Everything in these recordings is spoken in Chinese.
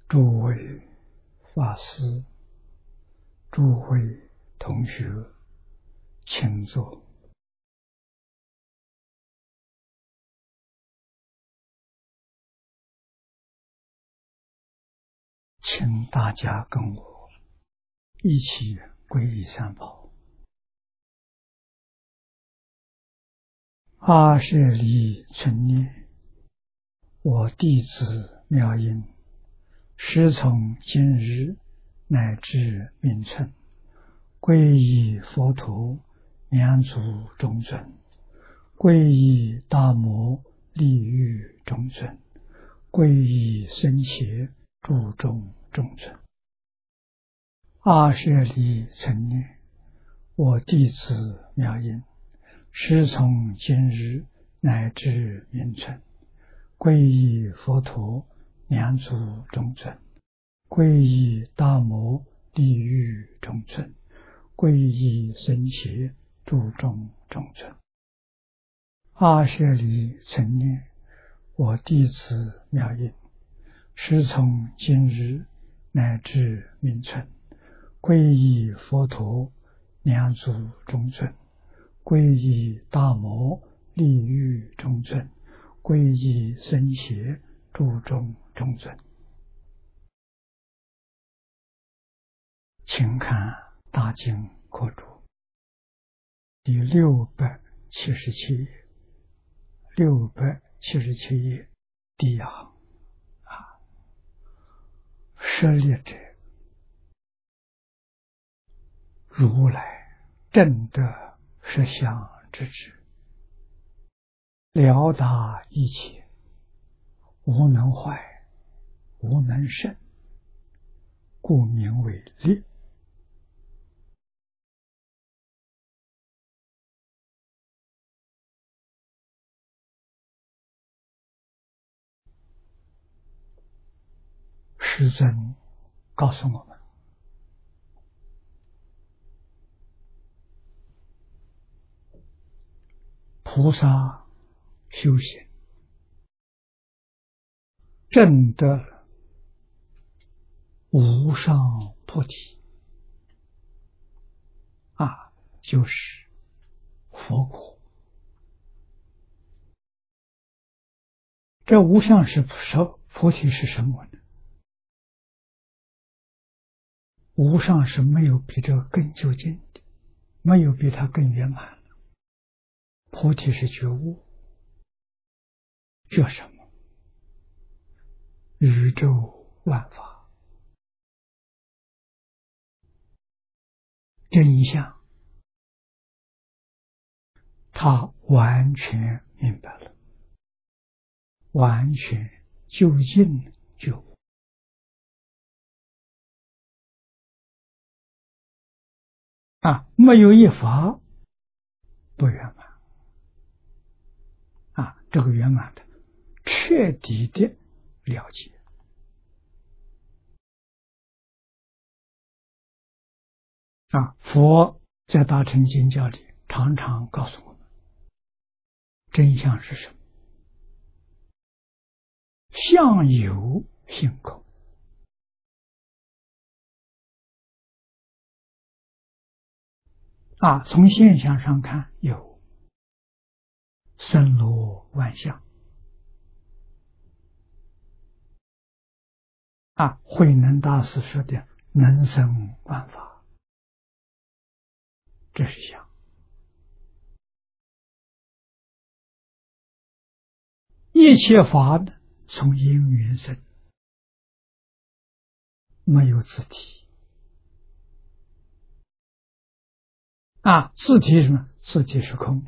诸位法师、诸位同学，请坐。请大家跟我一起皈依三宝。阿舍利存念，我弟子妙音，师从今日乃至明春，皈依佛陀，两足中尊；皈依大摩利欲中尊；皈依僧伽注中中尊。阿舍利存念，我弟子妙音，师从今日乃至明春，皈依佛陀，两足中尊；皈依大摩利欲中尊；皈依僧伽注中中尊。阿舍利存念，我弟子妙音，师从今日乃至明春，皈依佛陀，两足中尊；皈依大摩利欲中尊；皈依僧伽注中中尊。请看大经课注第677页，677页第一行舍利者，如来正得实相之智，了达一切，无能坏，无能胜，故名为利。师尊告诉我们，菩萨修行证得无上菩提就是佛果。这无上是菩提是什么呢？无上是没有比这个更究竟的，没有比它更圆满的。菩提是觉悟，觉什么？宇宙万法真相，他完全明白了，完全究竟觉悟。没有一法不圆满这个圆满的彻底的了解佛在大乘经教里常常告诉我们，真相是什么？相由性空。从现象上看，有森罗万象慧能大师说的能生万法，这是相。一切法从因缘生，没有自体自体是什么？自体是空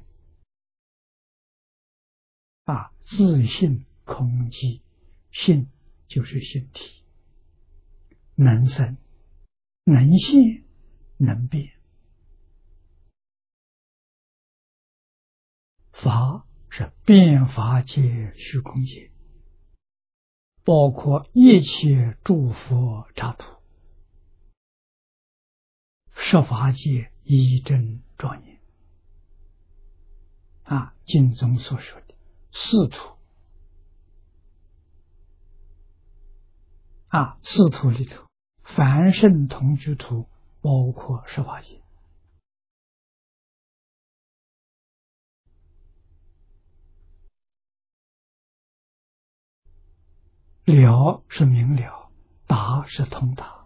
自性空寂，性就是性体，能生能现能变。法是变法界虚空界，包括一切诸佛刹土，十法界一真庄严经中所说的四土四图里头，凡圣同居图包括十法界。了是明了，达是通达。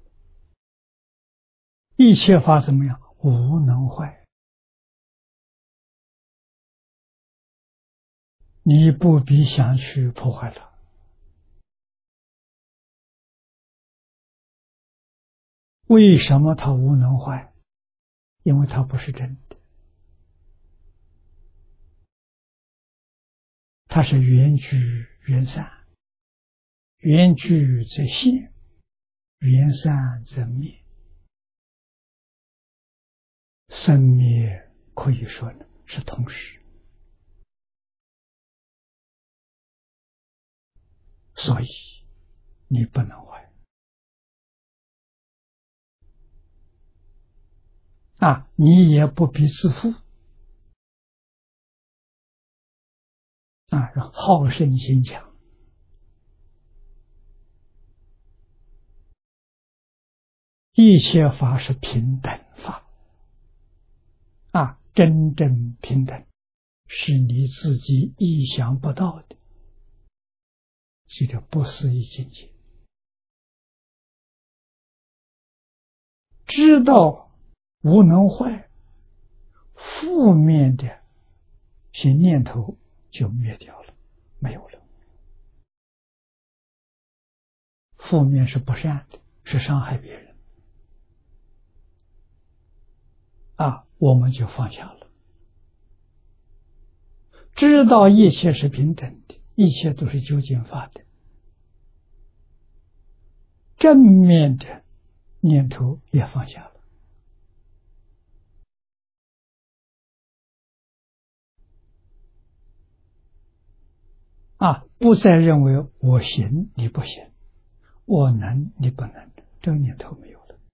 一切法怎么样？无能坏。你不必想去破坏它。为什么它无能坏？因为它不是真的，它是缘聚缘散，缘聚则现，缘散则灭。生灭可以说呢是同时，所以你不能坏。你也不必自负。好胜心强。一切法是平等法。真正平等是你自己意想不到的，这个不思议境界。知道无能坏，负面的些念头就灭掉了，没有了。负面是不善的，是伤害别人。我们就放下了。知道一切是平等的，一切都是究竟法的，正面的念头也放下了。不再认为我行你不行，我能你不能，这个念头没有了。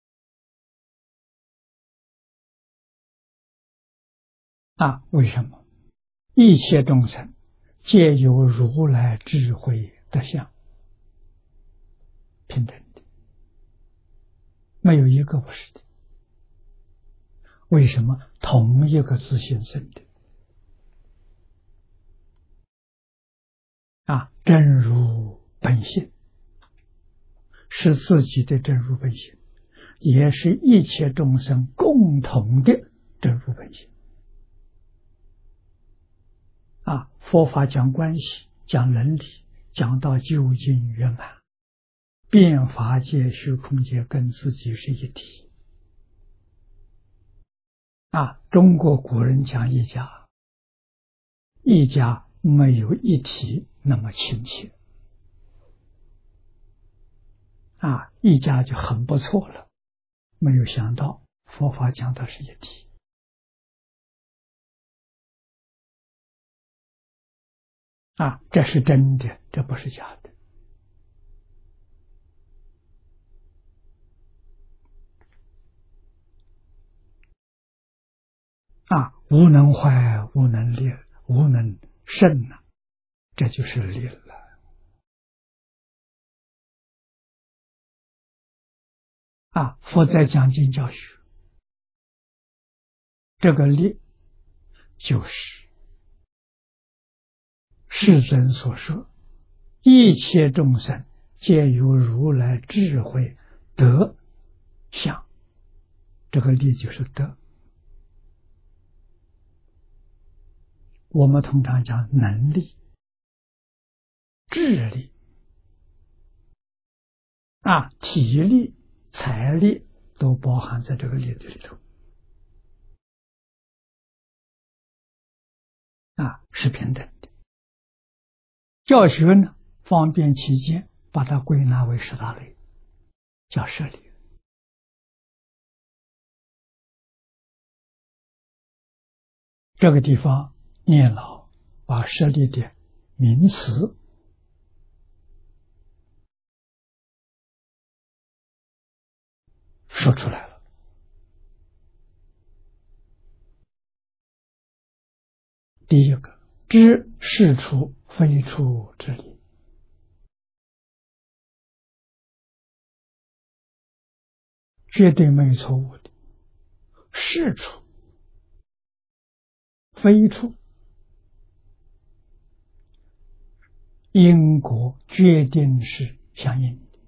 为什么？一切众生皆有如来智慧德相，平等的，没有一个不是的。为什么？同一个自性生的。真如本性是自己的真如本性，也是一切众生共同的真如本性。佛法讲关系，讲伦理，讲到究竟圆满，变法界、虚空界跟自己是一体。中国古人讲一家，一家没有一体那么亲切。一家就很不错了，没有想到佛法讲的是一体。这是真的，这不是假的。无能坏，无能裂，无能胜这就是力了。佛在讲经教学，这个力就是世尊所说，一切众生皆有如来智慧德相，这个力就是德。我们通常讲能力、智力、体力、财力都包含在这个力里头。是平等的。教学呢，方便起见，把它归纳为十大类，叫舍力。这个地方念老把舍力的名词说出来了。第一个，知是处非处之理。 绝对没有错误的。是处非处，因果决定是相应的，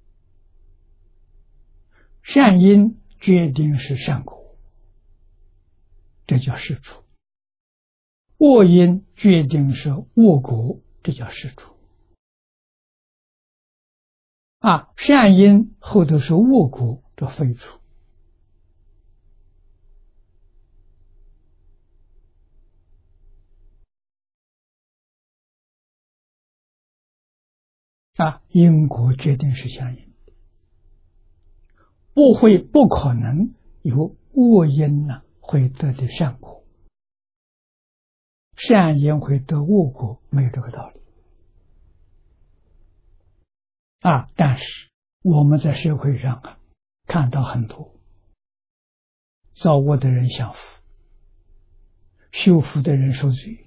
善因决定是善果，这叫是处；恶因决定是恶果，这叫是处。善因后头是恶果，这非处。因果决定是相应的，不可能有恶因会得的善果，善因会得恶果，没有这个道理。但是我们在社会上看到很多造恶的人享福，修福的人受罪。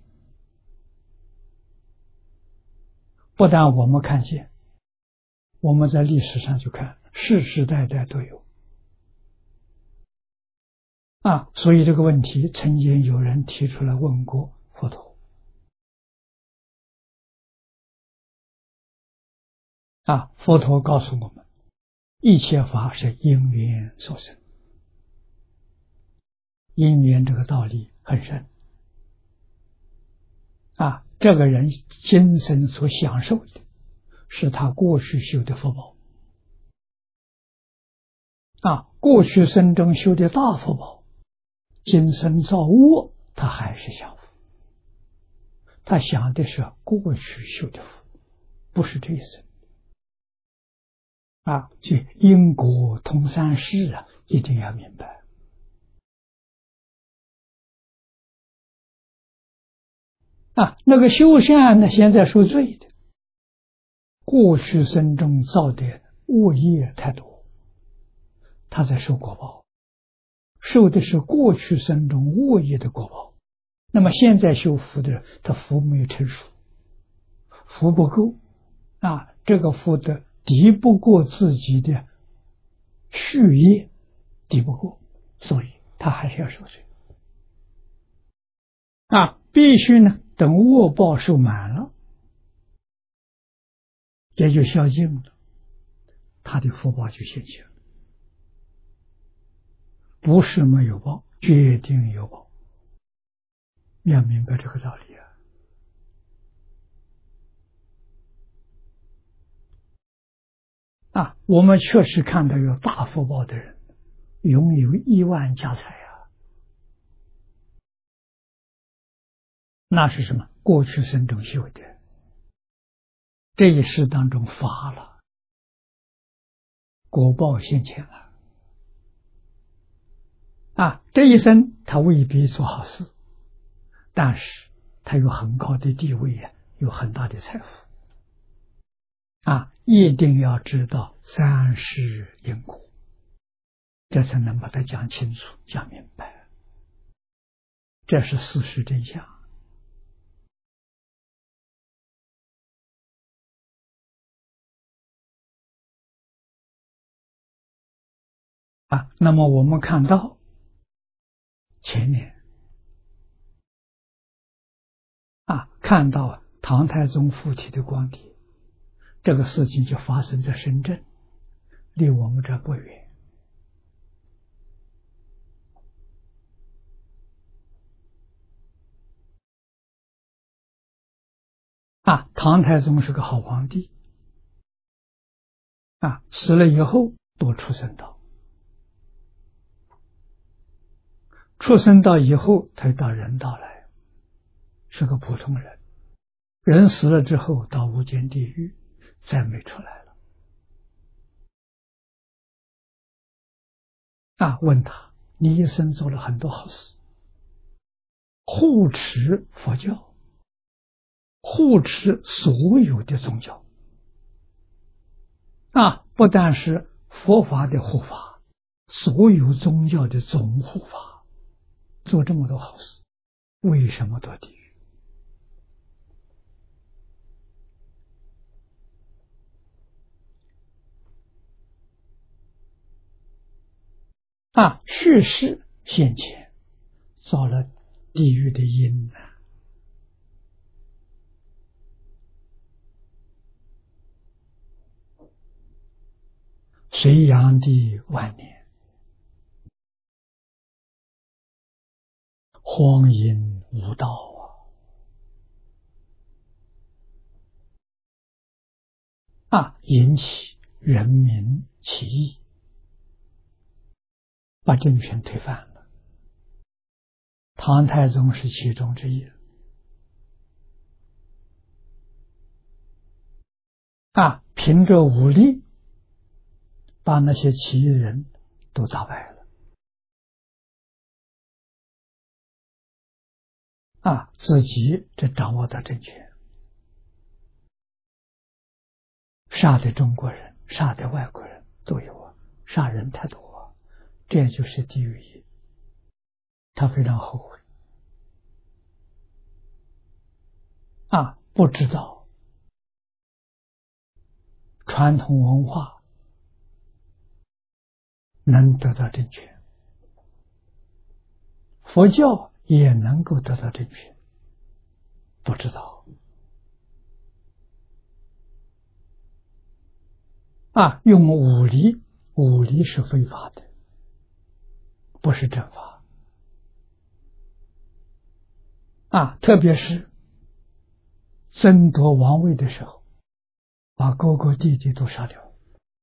不但我们看见，我们在历史上去看，世世代代都有。所以这个问题曾经有人提出来问过佛陀。佛陀告诉我们，一切法是因缘所生。因缘这个道理很深。这个人今生所享受的是他过去修的福报。过去生中修的大福报，今生造恶，他还是享福。他想的是过去修的福，不是这一生。所以因果通三世一定要明白。那个修善呢，现在受罪的，过去生中造的恶业太多，他在受果报，受的是过去生中恶业的果报。那么现在修福的人，他福没有成熟，福不够，这个福德敌不过自己的续业，敌不过，所以他还是要受罪。必须呢，等恶报受满了，也就消尽了，他的福报就现前了。不是没有报，决定有报，要明白这个道理我们确实看到有大福报的人，拥有亿万家财那是什么？过去生中修的，这一世当中发了，果报现前了。这一生他未必做好事，但是他有很高的地位有很大的财富一定要知道三世因果，这才能把它讲清楚讲明白，这是事实真相那么我们看到前面看到唐太宗附体的光碟，这个事情就发生在深圳，离我们这不远唐太宗是个好皇帝死了以后多出生道，出生道以后他到人道来，是个普通人，人死了之后到无间地狱，再没出来了问他，你一生做了很多好事，护持佛教，护持所有的宗教不但是佛法的护法，所有宗教的总护法，做这么多好事，为什么堕地狱？ 去世现前，造了地狱的因呢。隋炀帝晚年，荒淫无道引起人民起义，把政权推翻了。唐太宗是其中之一。凭着武力，把那些起义人都打败了。自己这掌握的政权，杀的中国人，杀的外国人都有杀人太多这就是地狱业。他非常后悔不知道传统文化能得到正确，佛教也能够得到正确，不知道用武力，武力是非法的，不是正法特别是争夺王位的时候，把哥哥弟弟都杀掉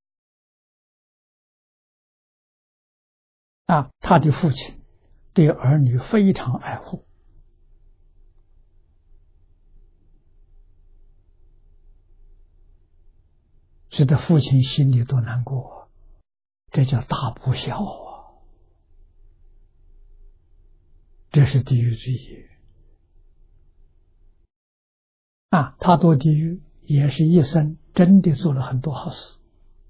他的父亲对儿女非常爱护，使得父亲心里多难过这叫大不孝这是地狱之一他堕地狱也是一生真的做了很多好事，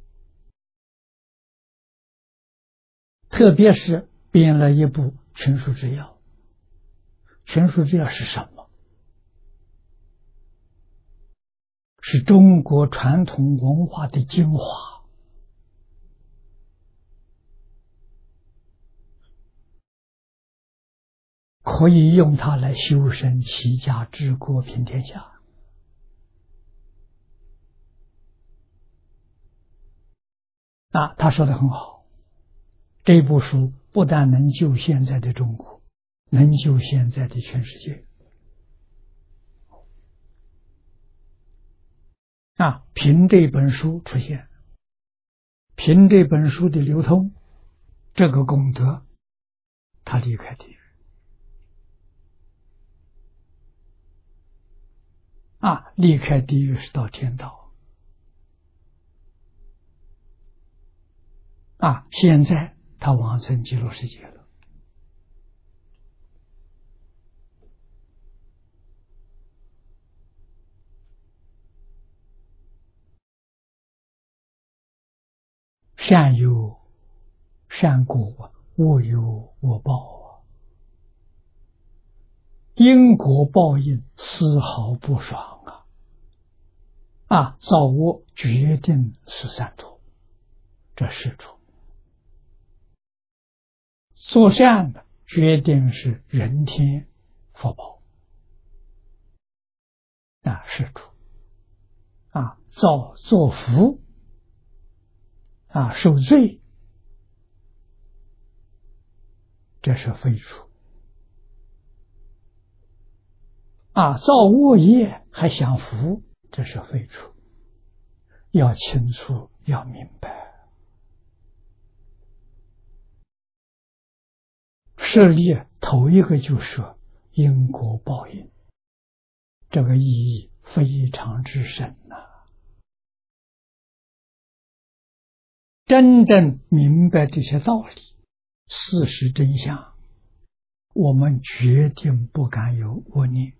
特别是编了一部群书治要。群书治要是什么？是中国传统文化的精华，可以用它来修身齐家治国平天下他说得很好，这部书不但能救现在的中国，能救现在的全世界凭这本书出现，凭这本书的流通，这个功德他离开地狱离开地狱是到天道现在他往生极乐世界了。善有善果，恶有恶报因果报应丝毫不爽造恶决定是善处，这是处；做善的决定是人天福报是处做福受罪，这是非处造恶业还享福，这是非处。要清楚，要明白，设立头一个就是因果报应，这个意义非常之深真正明白这些道理，事实真相，我们决定不敢有恶念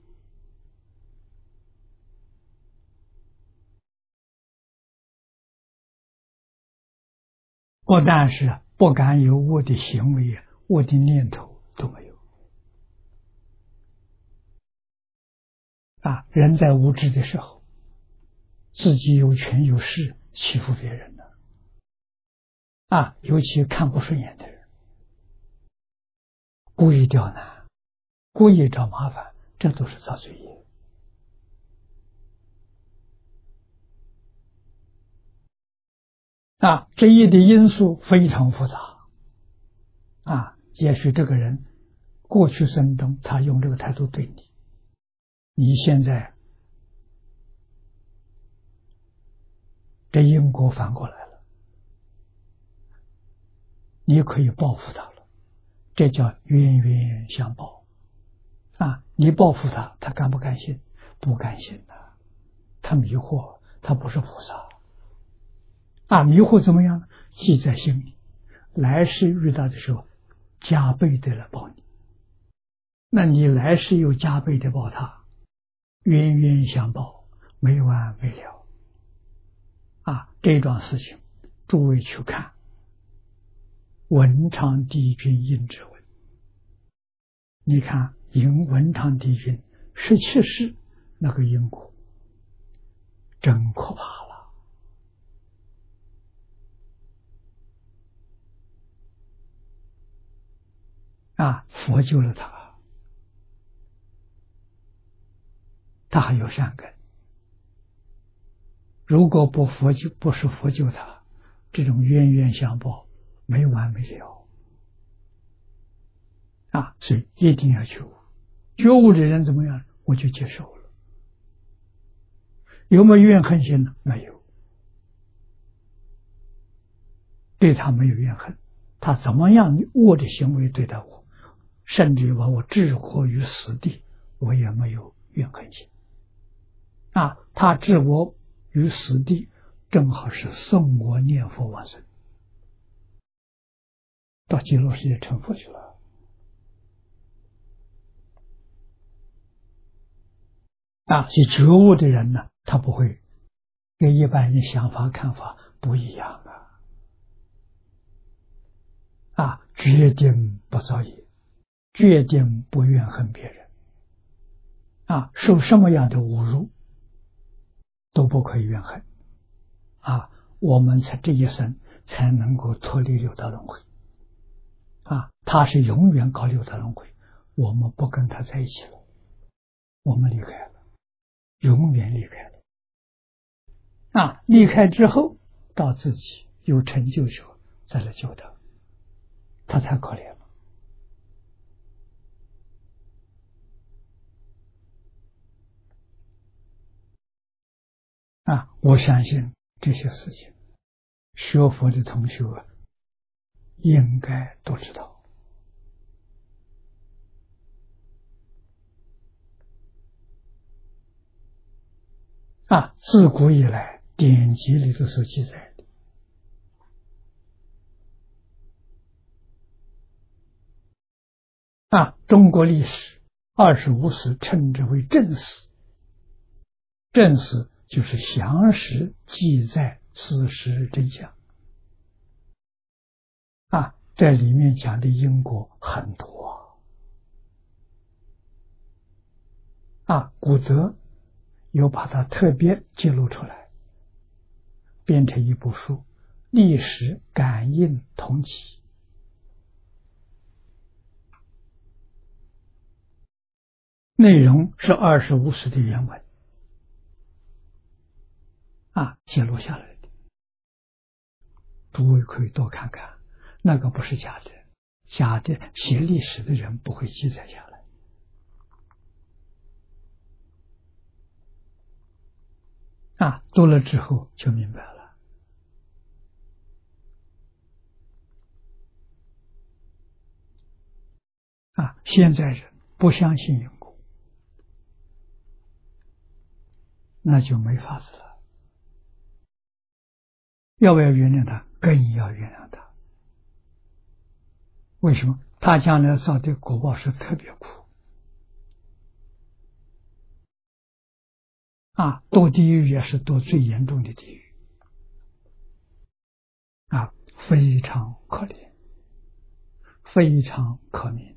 不但是不敢有恶的行为，恶的念头都没有人在无知的时候，自己有权有势欺负别人尤其看不顺眼的人故意刁难，故意找麻烦，这都是造罪业。这一的因素非常复杂。也许这个人过去生中他用这个态度对你，你现在这因果反过来了，你可以报复他了，这叫冤冤相报。你报复他，他甘不甘心？不甘心的，他迷惑，他不是菩萨。迷惑怎么样呢？记在心里，来世遇到的时候加倍的来报你，那你来世又加倍的报他，冤冤相报，没完没了。这桩事情诸位去看文昌帝君应之文，你看因文昌帝君17世那个因果真可怕了。佛救了他，他还有善根。如果不是佛救他，这种冤冤相报没完没了。所以一定要觉悟。觉悟的人怎么样？我就接受了。有没有怨恨心呢？没有，对他没有怨恨。他怎么样恶的行为对待我，甚至把我置活于死地，我也没有怨恨心。他置我于死地，正好是送我念佛往生，到极乐世界成佛去了。所以觉悟的人呢，他不会跟一般人想法看法不一样决定不造业，决定不怨恨别人受什么样的侮辱都不可以怨恨我们才这一生才能够脱离六道轮回他是永远搞六道轮回，我们不跟他在一起了，我们离开了，永远离开了离开之后到自己有成就时候再来救他，他才可怜了我相信这些事情学佛的同学应该都知道自古以来典籍里都是记载的中国历史25史称之为正史，正史就是详实记载事实真相这里面讲的因果很多古德有把它特别记录出来，编成一部书《历史感应同起》，内容是25史的原文记录下来的，诸位可以多看看，那个不是假的，假的写历史的人不会记载下来读了之后就明白了现在人不相信因果，那就没法子了。要不要原谅他？更要原谅他。为什么？他将来造的果报是特别苦堕地狱也是堕最严重的地狱非常可怜，非常可悯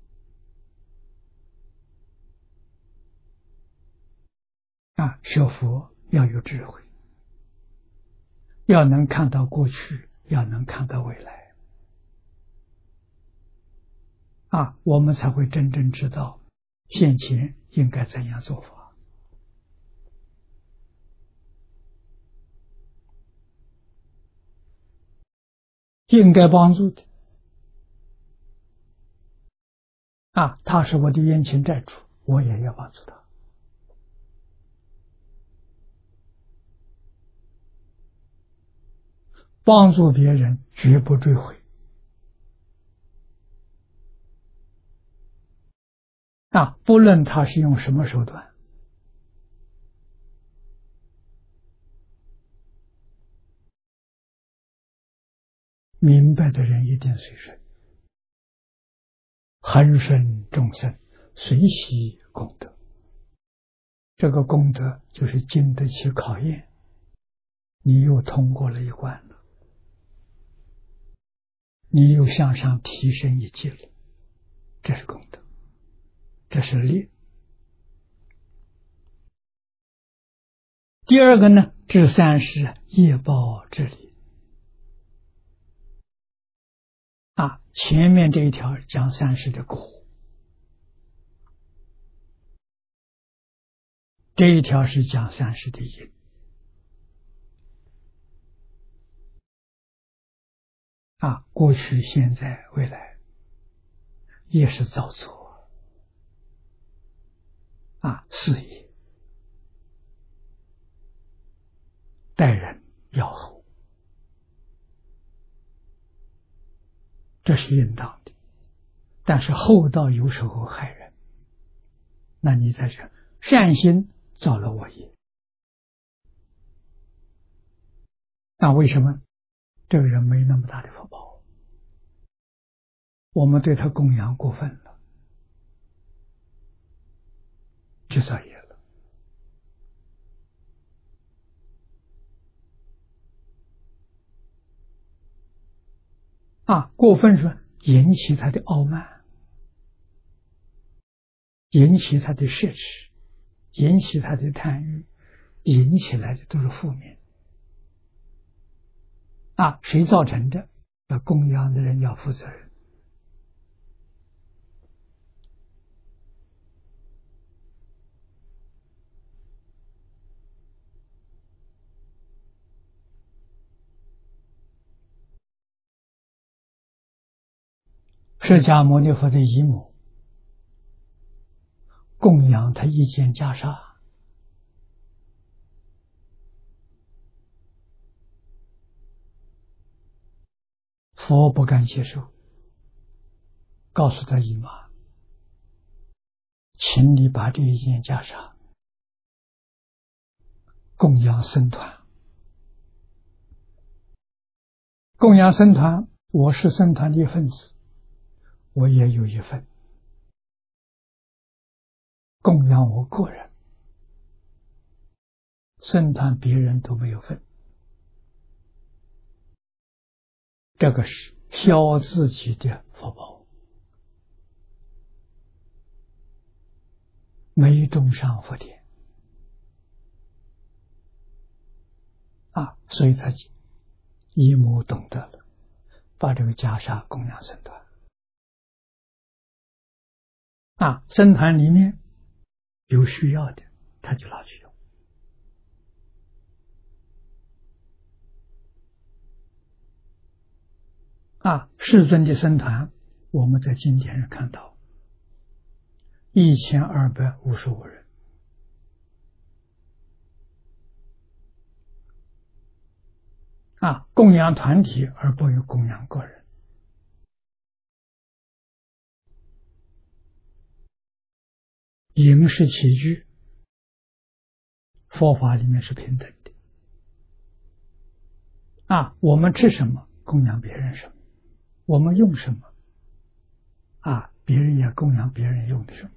学佛要有智慧，要能看到过去，要能看到未来我们才会真正知道现前应该怎样做法。应该帮助的他是我的冤亲债主，我也要帮助他。帮助别人绝不追悔不论他是用什么手段。明白的人一定随顺，恒顺众生，随喜功德。这个功德就是经得起考验，你又通过了一关了，你又向上提升一级了，这是功德，这是力。第二个呢，至三是业报之理前面这一条讲三世的果，这一条是讲三世的因过去、现在、未来也是造作事业待人要厚，这是应当的。但是厚道有时候害人，那你在这善心造了恶业，那为什么这个人没那么大的福报？我们对他供养过分了，就造业了过分说引起他的傲慢，引起他的奢侈，引起他的贪欲，引起来的都是负面谁造成的？供养的人要负责任。释迦牟尼佛的姨母供养他一件袈裟，佛不敢接受，告诉他姨妈，请你把这一件袈裟供养僧团。供养僧团，我是僧团的一份子，我也有一份。供养我个人，僧团别人都没有份，这个是消自己的福报，没种上福田所以他姨母懂得了，把这个袈裟供养僧团僧团里面有需要的，他就拿去用世尊的僧团，我们在经典上看到1255人供养团体而不有供养个人。饮食起居，佛法里面是平等的我们吃什么供养别人什么，我们用什么别人也供养别人用的什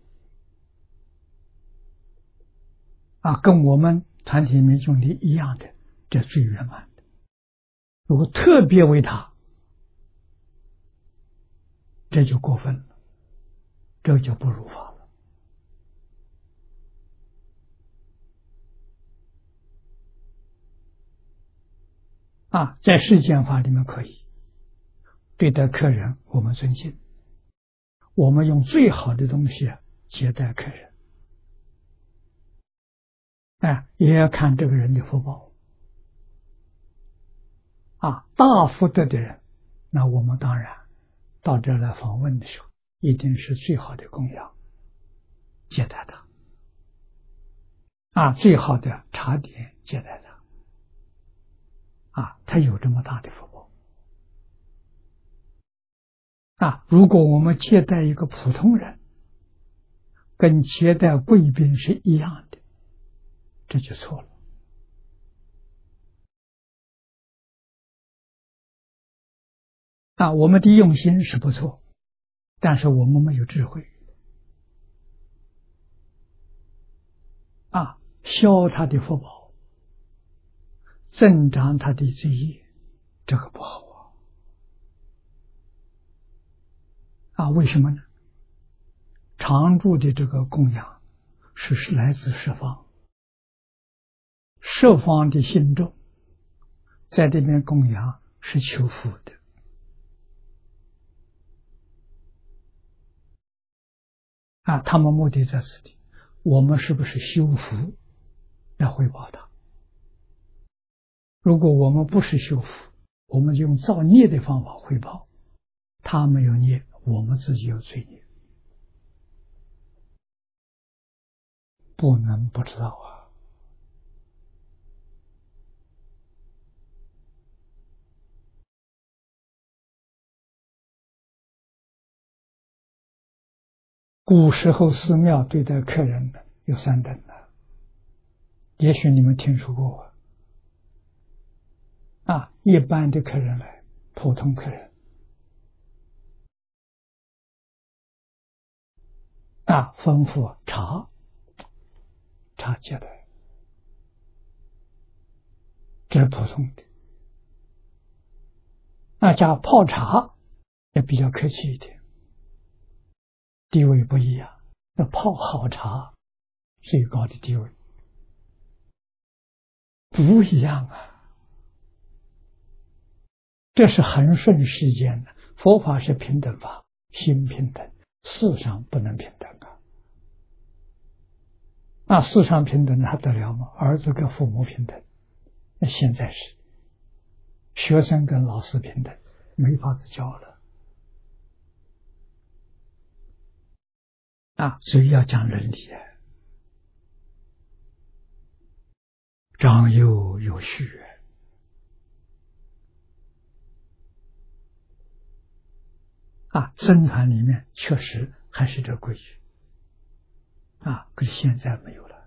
么跟我们团体里面用的一样的，这最圆满的。如果特别为他，这就过分了，这就不如法了在世间法里面可以对待客人我们尊敬， 我们用最好的东西接待客人，也要看这个人的福报。大福德的人，那我们当然到这来访问的时候，一定是最好的供养接待他，最好的茶点接待他，他有这么大的福报。如果我们接待一个普通人，跟接待贵宾是一样的，这就错了。我们的用心是不错，但是我们没有智慧，消他的福报，增长他的罪业，这个不好为什么呢？常住的这个供养是来自十方，十方的信众在这边供养是求福的，他们目的在此地，我们是不是修福来回报他？如果我们不是修福，我们用造孽的方法回报，他没有孽，我们自己有罪孽，不能不知道古时候寺庙对待客人有三等的，也许你们听说过一般的客人来，普通客人吩咐茶接待，这是普通的。加泡茶也比较客气一点，地位不一样，那泡好茶最高的地位不一样这是恒顺世间的，佛法是平等法，心平等，世上不能平等那世上平等还得了吗？儿子跟父母平等，那现在是学生跟老师平等，没法子教了所以要讲伦理长幼有序僧团里面确实还是这规矩可是现在没有了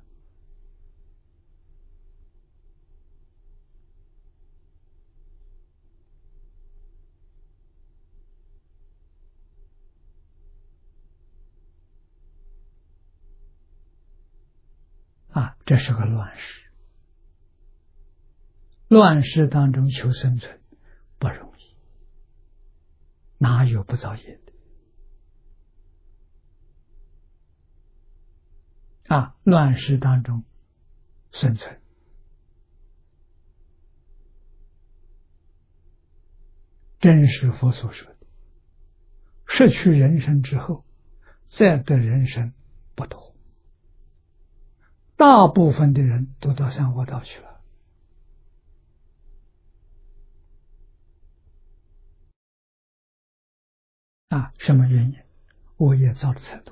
这是个乱世，乱世当中求生存不容易，哪有不造业的乱世当中生存，真是佛所说的，失去人身之后再得人身不多，大部分的人都到三恶道去了什么原因？恶业造的太多，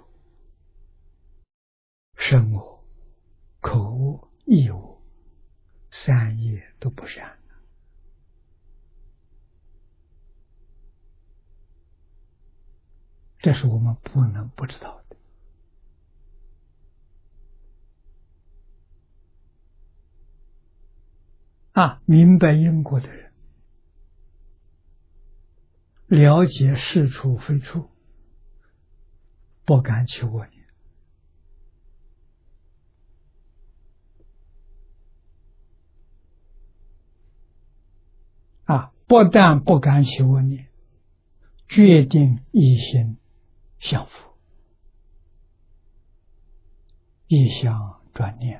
身恶、口恶、意恶，三业都不善这是我们不能不知道的明白因果的人，了解是处非处，不敢起恶念不但不敢起恶念，决定一心向佛，一向转念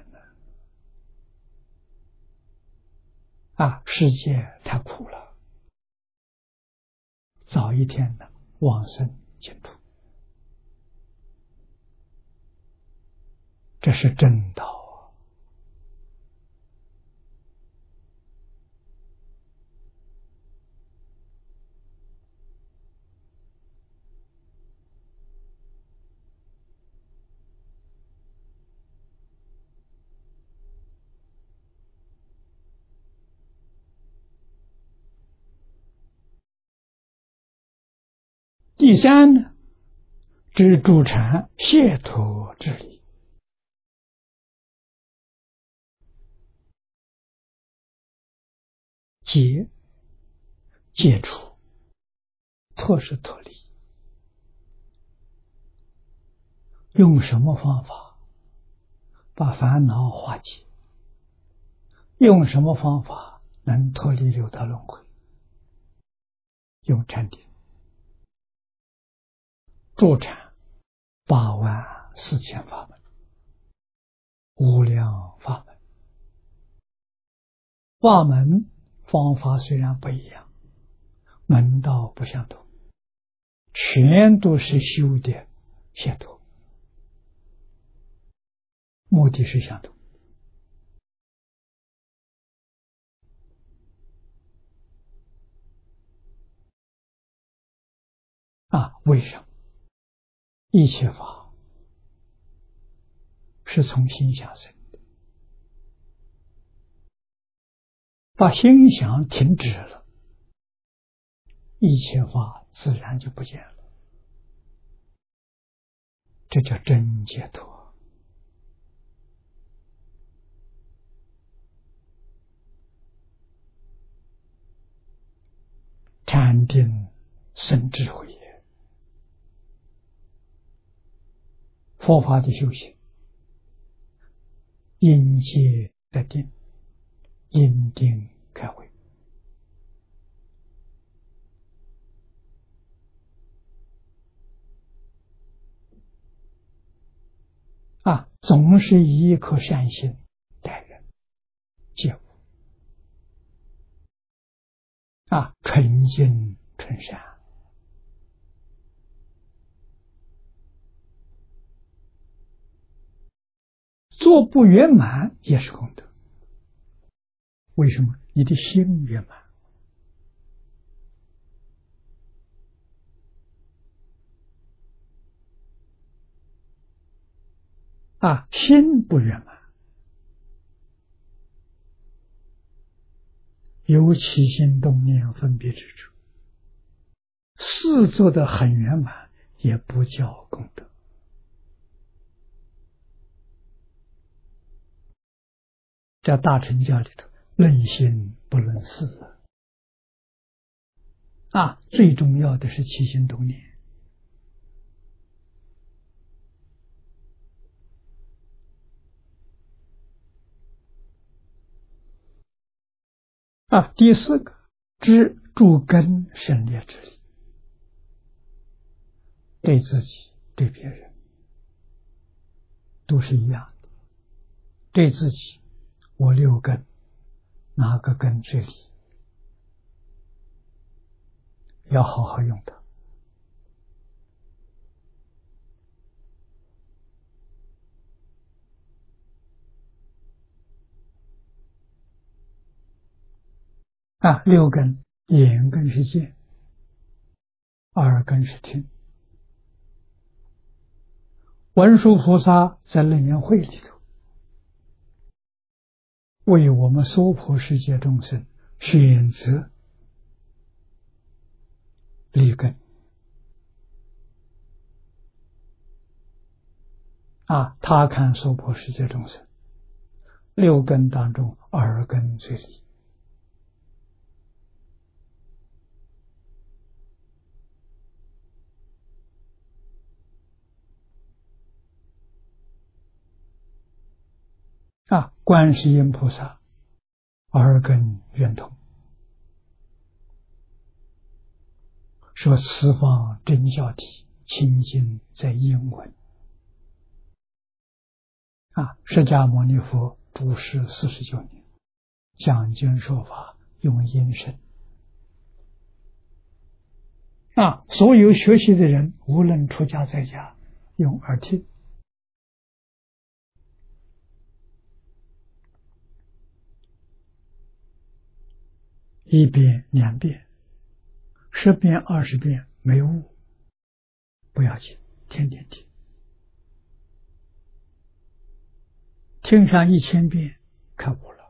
世界太苦了，早一天往生净土是正道。第三呢，知助禅解脱之理。解除，脱是脱离。用什么方法把烦恼化解？用什么方法能脱离六道轮回？用禅定。助禅84000法门，无量法门。法门方法虽然不一样，门道不相同，全都是修的解脱，目的是相同。为什么？一切法是从心想生的，把心想停止了，一切法自然就不见了。这叫真解脱。禅定生智慧也。佛法的修行，因戒得定，因定开慧。总是以一颗善心待人接物，纯净纯善。做不圆满也是功德。为什么？你的心圆满。心不圆满，有起心动念分别之处，事做得很圆满，也不叫功德。在大乘教里头，论心不论事最重要的是起心动念。第四个，知诸根生灭之理。对自己对别人都是一样的。对自己，我6根哪个根最理？要好好用它。6根，眼根是见，耳根是听。文殊菩萨在楞严会里头，为我们娑婆世界众生选择立根。他看娑婆世界众生6根当中，耳根最理。观世音菩萨耳根圆通，说此方真教体清净在英文。释迦牟尼佛住世49年，讲经说法用音声。所有学习的人，无论出家在家，用耳听。 1遍、2遍、10遍、20遍没悟，不要紧，天天听，听上1000遍，开悟了；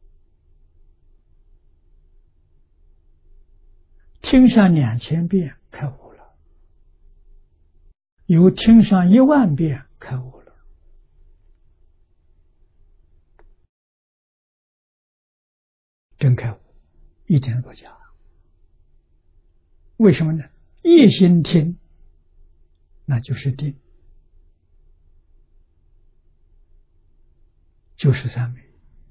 听上2000遍，开悟了；有听上10000遍，开悟了。真开悟，一点都不假。为什么呢？一心听，那就是定，就是三昧。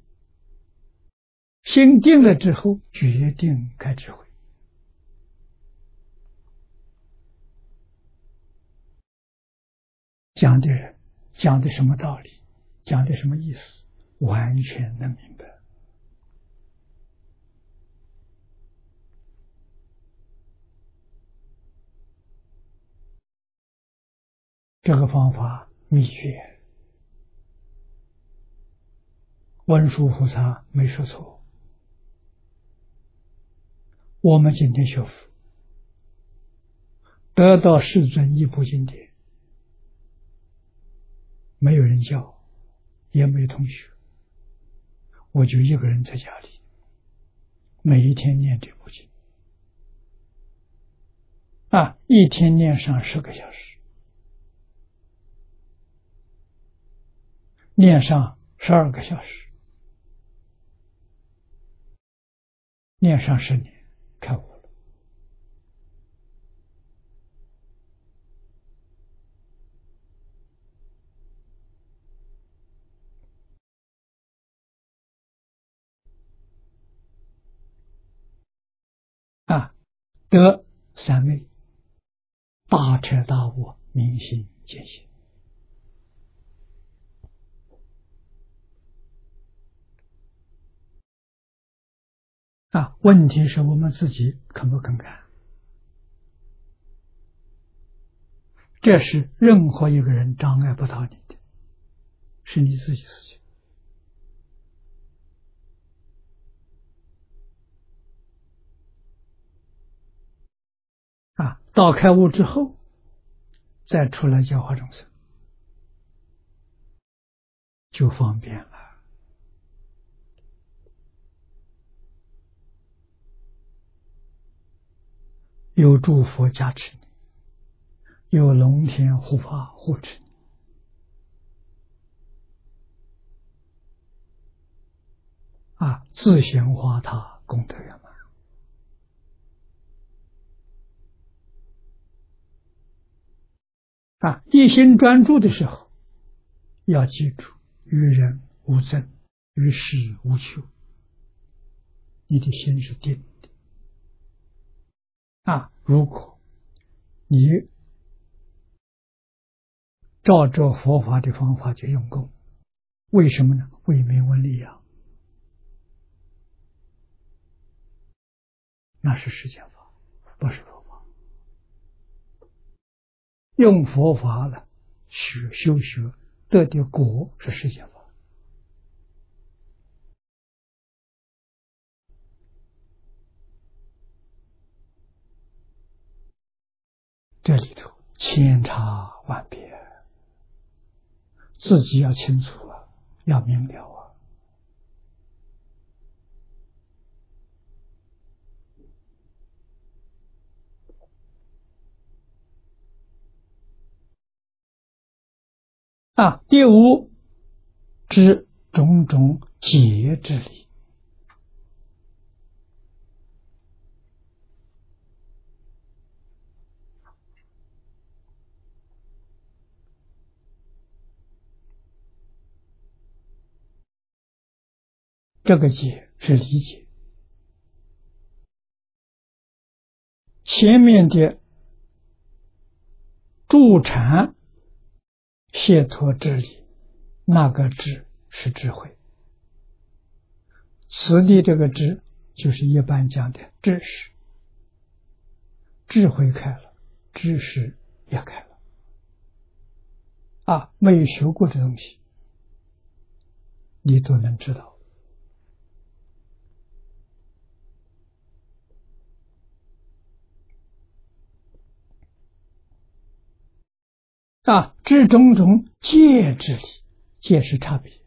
心定了之后，决定开智慧。讲的人讲的什么道理，讲的什么意思，完全能明白。这个方法秘诀，文殊菩萨没说错。我们今天学佛，得到世尊一部经典，没有人教，也没有同学，我就一个人在家里，每一天念这部经，一天念上10个小时，念上12个小时，念上10年，开悟了。得三昧，大彻大悟，明心见性。问题是我们自己肯不肯干？这是任何一个人障碍不到你的，是你自己事情。到开悟之后，再出来教化众生，就方便了。有诸佛加持你，有龙天护法护持你，自行化他，功德圆满。一心专注的时候，要记住，于人无争，于事无求，你的心是定的。如果你照着佛法的方法去用功，为什么呢？为名闻利养，那是世间法，不是佛法。用佛法了，修学得的果是世间法。这里头千差万别，自己要清楚要明了第五，知种种解之理。这个解是理解，前面的助禅解脱之理，那个智是智慧，此地这个智就是一般讲的知识，智慧开了，知识也开了。没有学过的东西，你都能知道。 知种种戒之理，戒是差别，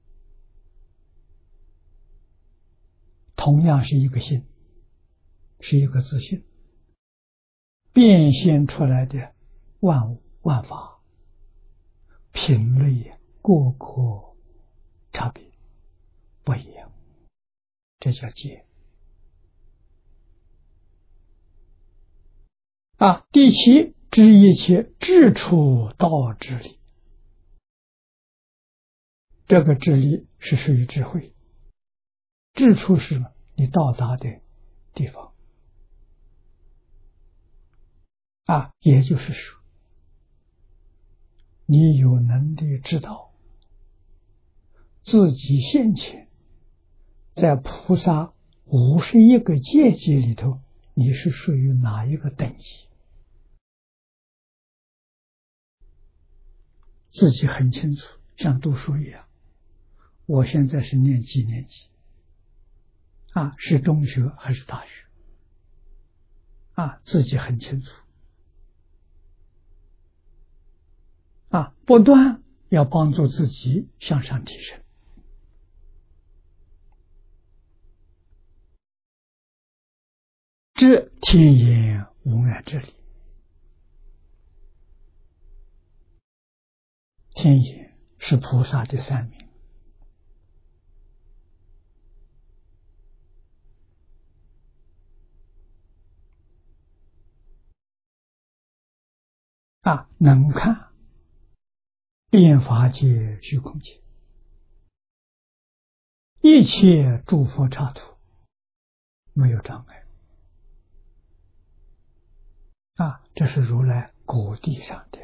同样是一个心，是一个自信，变现出来的万物万法，品类各个差别不一样，这叫戒。第七，知一切智处道之理，这个智理是属于智慧，智处是什么？你到达的地方也就是说，你有能力知道自己现前在菩萨51个阶级里头，你是属于哪一个等级，自己很清楚，像读书一样，我现在是念几年级是中学还是大学自己很清楚不断要帮助自己向上提升。知天眼无碍之理，天眼是菩萨的三名能看变法界虚空界，一切诸佛刹土没有障碍这是如来果地上的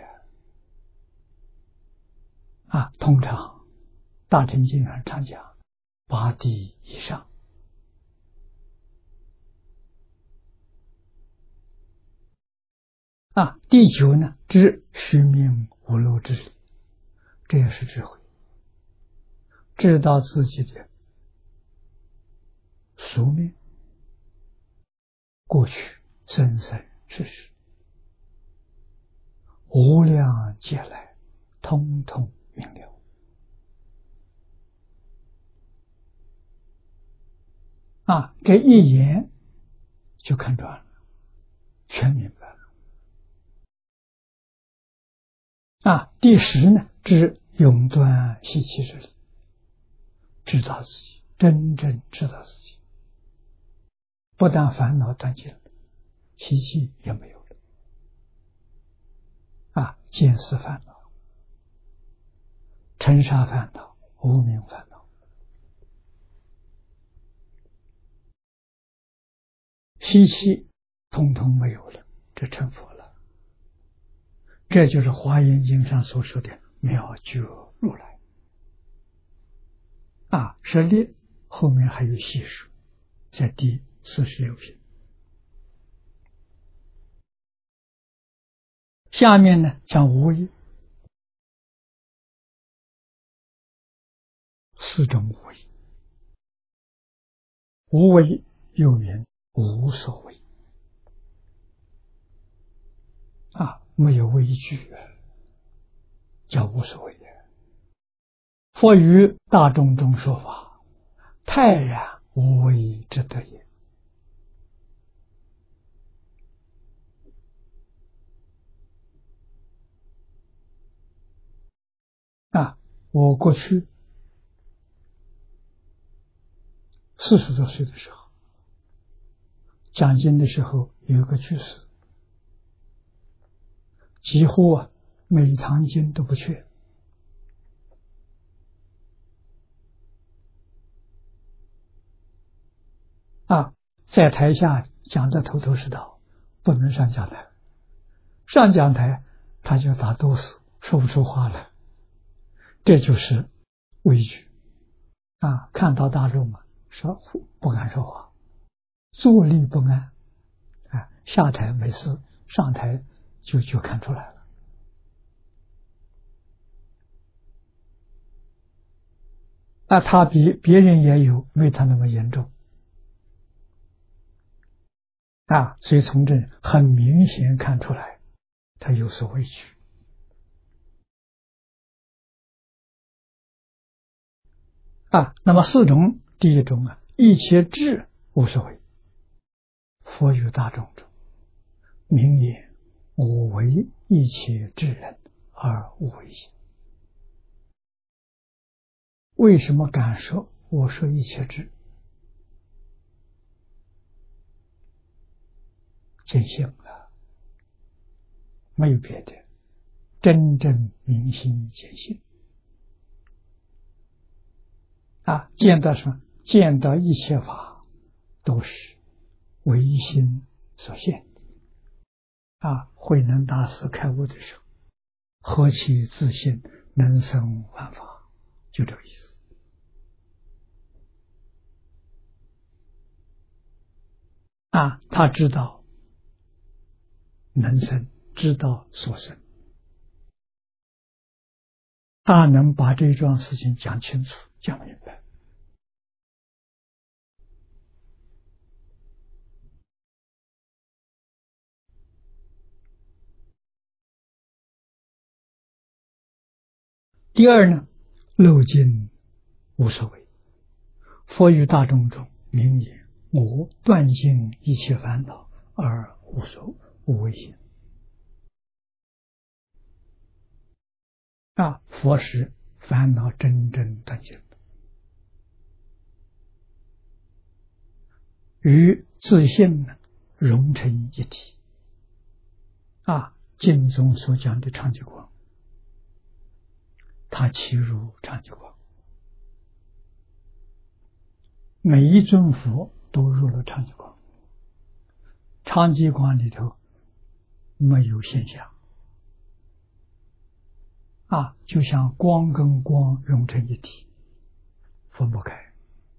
通常大乘经上常讲8地以上第九呢，知虚名无漏之理，这也是智慧，知道自己的宿命、过去、生生世世、无量劫来，通通明了这一眼就看穿了，全明白了第10呢，知永断习气之理，知道自己，真正知道自己，不但烦恼断尽了，习气也没有了见思烦恼、尘沙烦恼、无明烦恼，习气通通没有了，这成佛了。这就是华严经上所说的妙觉如来是列，后面还有细数，在第46品。下面呢讲无为，4种无为，无为又名无所谓没有畏惧叫无所谓佛于大众中说法，泰然无为之德也我过去40多岁的时候讲经的时候，有一个居士几乎每一堂经都不缺在台下讲的头头是道，不能上讲台，上讲台他就打哆嗦，说不出话来，这就是畏惧看到大众说不敢说话，坐立不安下台没事，上台就看出来了他比别人也有，没他那么严重所以从这很明显看出来他有所畏惧那么四种，第一种一切智无所谓，佛于大众中，名言我为一切智人而无为心。为什么敢说我说一切智？见性了，没有别的，真正明心见性见到什么？见到一切法都是唯心所现慧能大师开悟的时候，何其自信，能生万法，就这个意思他知道能生，知道所生，他能把这桩事情讲清楚讲明白。第二呢，漏尽无所谓，佛于大众中名言我断尽一切烦恼而无所无为心佛是烦恼真正断尽的，与自性融成一体经中所讲的常寂光，它其如常寂光，每一尊佛都入了常寂光，常寂光里头没有现象就像光跟光融成一体，分不开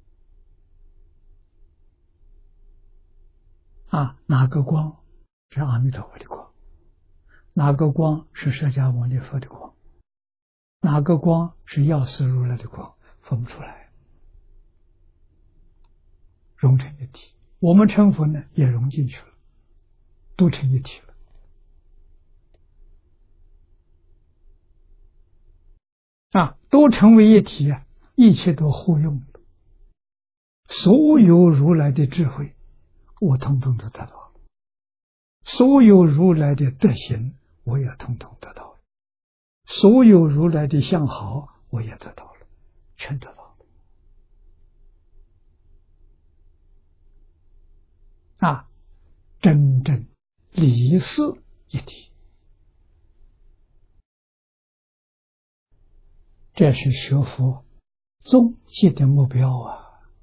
哪个光是阿弥陀佛的光，哪个光是释迦牟尼佛的光，哪个光是药师如来的光，分不出来，融成一体。我们成佛呢也融进去了，都成一体了都成为一体一切都互用了，所有如来的智慧我统统都得到了，所有如来的德行我也统统得到了，所有如来的相好我也得到了，全得到了真正理事一体，这是学佛终极的目标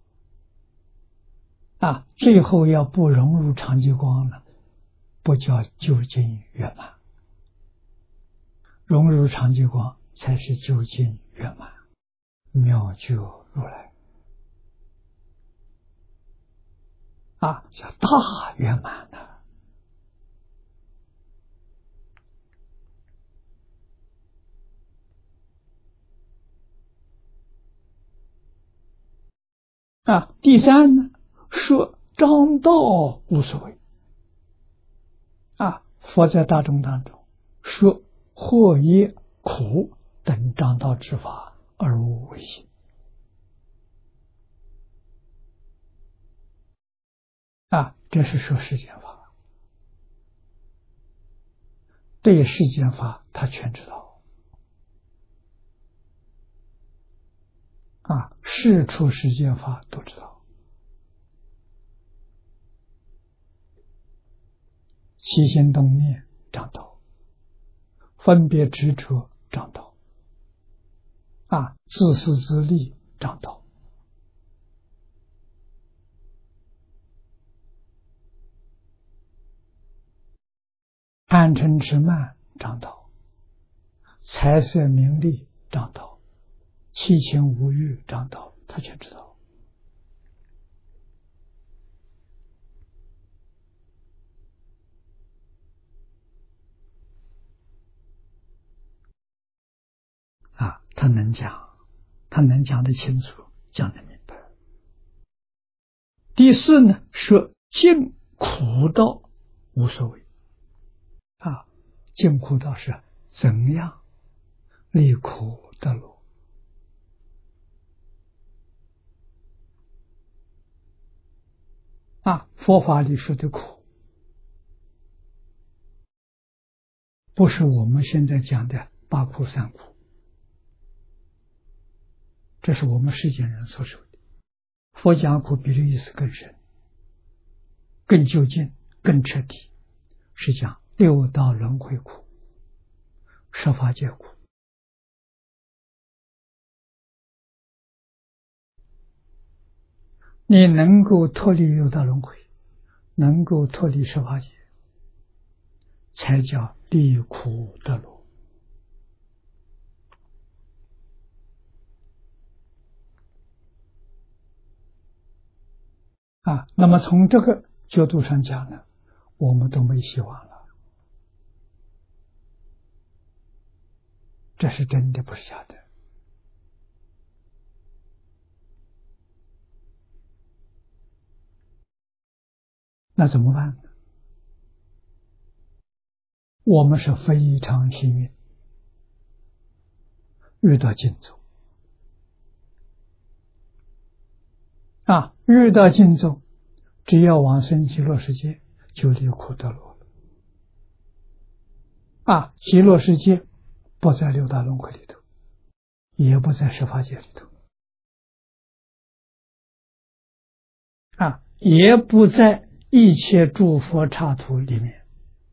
最后要不融入常寂光了，不叫究竟圆满，融入常寂光才是究竟圆满，妙觉如来叫大圆满第三呢，说张道无所谓佛在大众当中说祸业苦等张道之法而无为心这是说世间法，对世间法他全知道事出世间法都知道，起心动念张道，分别执着张道自私自利张道，贪嗔痴慢张道，财色名利张道，七情五欲张道，他全知道他能讲，他能讲得清楚，讲得明白。第四呢，说尽苦道无所谓尽苦道是怎样离苦得乐佛法里说的苦，不是我们现在讲的八苦三苦，这是我们世间人所说的。佛讲苦比这意思更深、更究竟、更彻底，是讲六道轮回苦、十法界苦。你能够脱离六道轮回，能够脱离十法界，才叫离苦得乐。那么从这个角度上讲呢，我们都没希望了，这是真的，不是假的。那怎么办呢？我们是非常幸运，遇到净宗遇到净宗，只要往生极乐世界，就离苦得乐了。极乐世界不在六道轮回里头，也不在十法界里头，也不在一切诸佛刹土里面。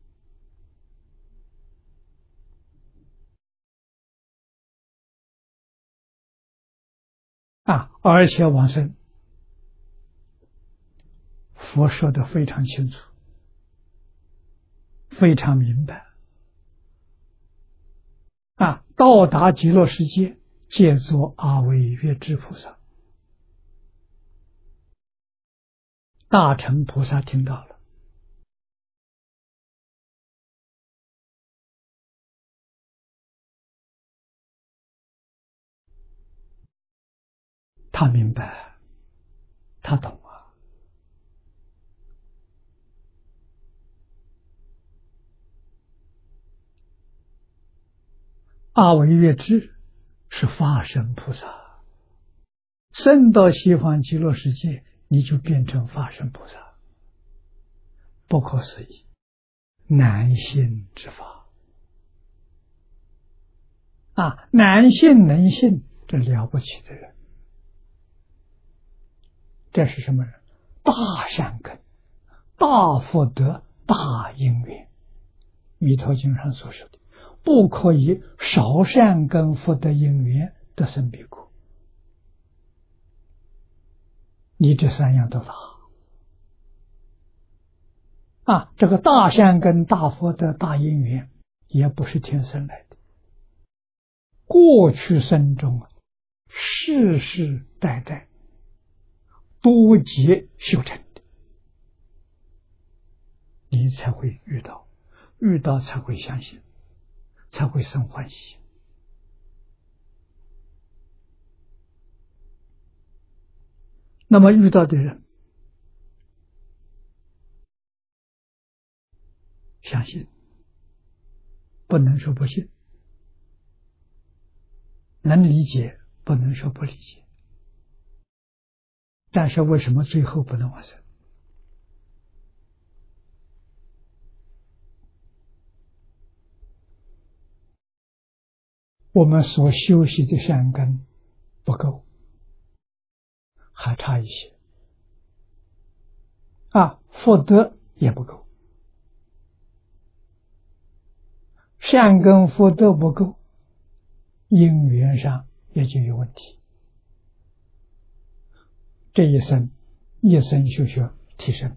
而且往生，佛说的非常清楚，非常明白。到达极乐世界，皆作阿惟越致菩萨。大乘菩萨听到了，他明白，他懂阿惟越致是法身菩萨，升到西方极乐世界，你就变成法身菩萨，不可思议，难信之法难信能信，这了不起的人。这是什么人？大善根、大福德、大因缘。弥陀经上所说的，不可以少善根福德因缘得生彼国。你这三样都大这个大善根、大福德、大因缘，也不是天生来的，过去生中世世代代多劫修成的，你才会遇到，遇到才会相信，才会生欢喜。那么遇到的人相信，不能说不信，能理解不能说不理解，但是为什么最后不能往生？我们所修习的善根不够，还差一些福德也不够，善根福德不够，因缘上也就有问题。这一生修学提升，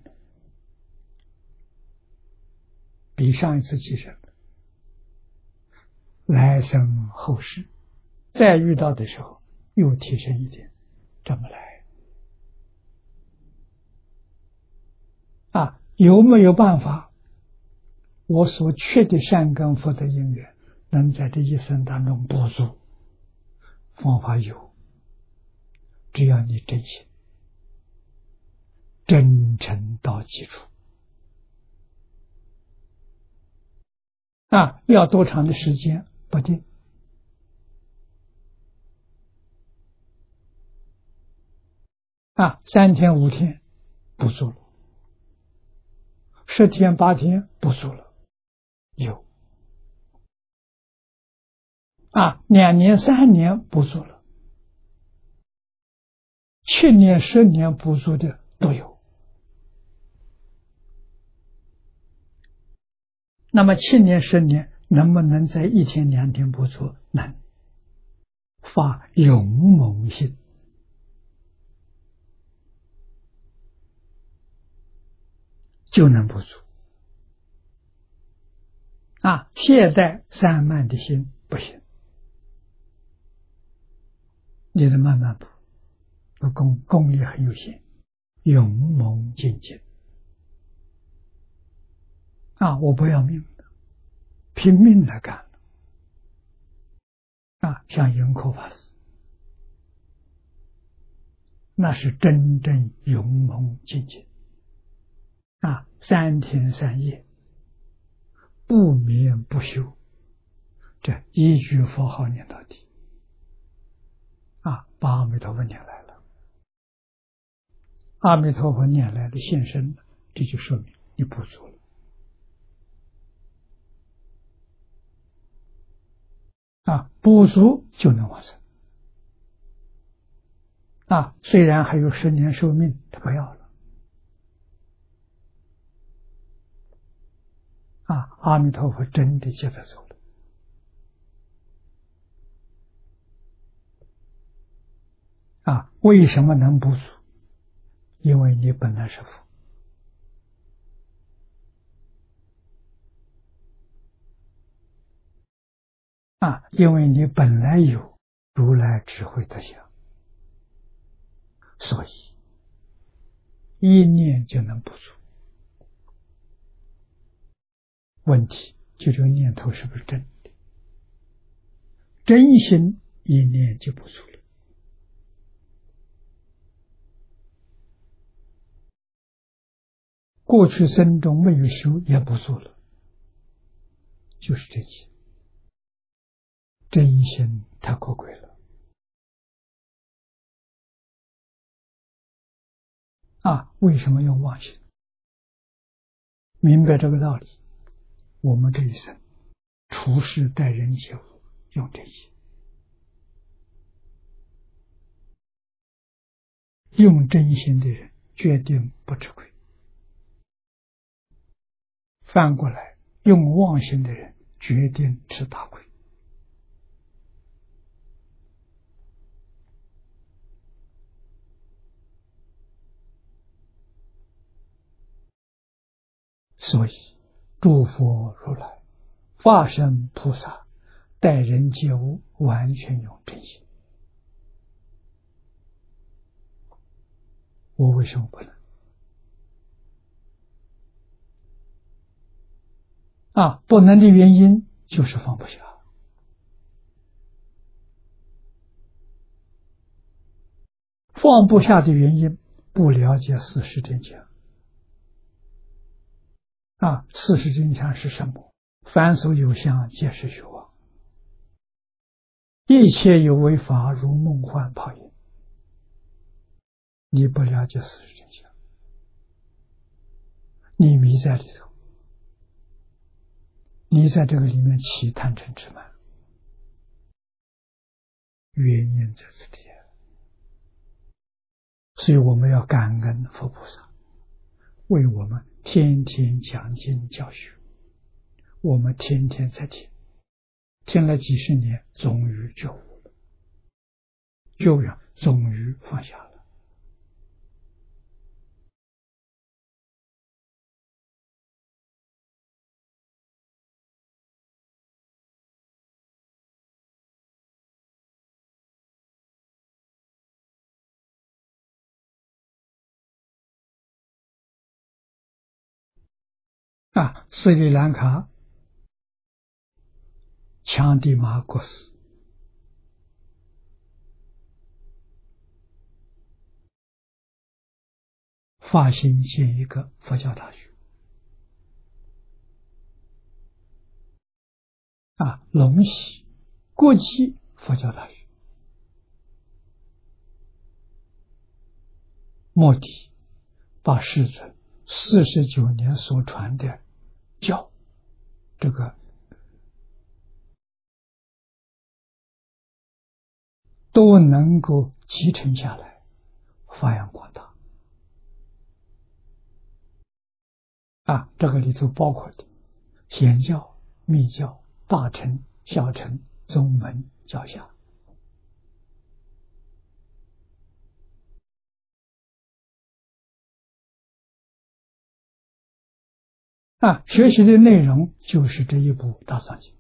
比上一次提升，来生后世再遇到的时候又提升一点，这么来有没有办法我所缺的善根福德因缘能在这一生当中补足？方法有，只要你真心真诚到基础要多长的时间不定3天5天不足了， 10天8天不足了，有2年3年不足了，7年10年不足的都有。那么7年10年能不能在1天2天不足？能。发勇猛心，就能不足。懈怠散漫的心不行，你得慢慢补，功力很有限，勇猛精进。我不要命的，拼命的干像盈科法师，那是真正勇猛精进3天3夜不眠不休，这一句佛号念到底把阿弥陀佛念来了，阿弥陀佛念来的现身，这就说明你不足了不足就能往生虽然还有10年寿命，他不要了阿弥陀佛真的接着走了为什么能不足？因为你本来是佛因为你本来有如来智慧德相，所以一念就能不足。问题就这个念头是不是真的？真心一念就不足了。过去生中没有修也不足了，就是这些。真心太可贵了为什么用妄心？明白这个道理，我们这一生处事待人接物用这些，用真心的人决定不吃亏，反过来用妄心的人决定吃大亏。所以诸佛如来化身菩萨待人接物完全用真心，我为什么不能不能的原因就是放不下放不下的原因不了解40真相40真相是什么？凡所有相皆是虚妄，一切有为法如梦幻泡影。你不了解40真相，你迷在里头，你在这个里面起贪嗔痴慢，原因在这里。所以我们要感恩佛菩萨为我们天天讲经教学，我们天天在听，听了几十年，终于觉悟了，终于放下了。斯里兰卡强地马国师发心建一个佛教大学龙溪国际佛教大学，目的把世尊 49年所传的教，这个都能够集成下来，发扬光大。这个里头包括的显教、密教、大乘、小乘、宗门、教下。学习的内容就是这一部大藏经。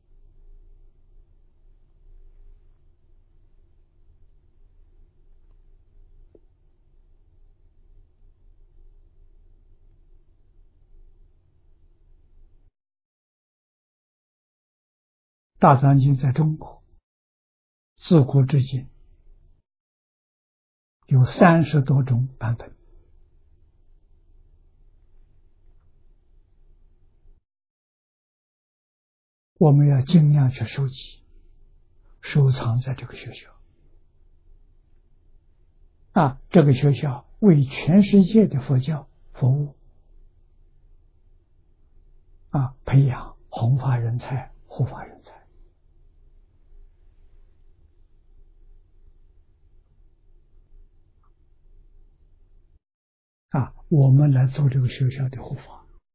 大藏经在中国自古至今有30多种版本，我们要尽量去收集、收藏在这个学校。这个学校为全世界的佛教服务，培养弘法人才、护法人才。我们来做这个学校的护法。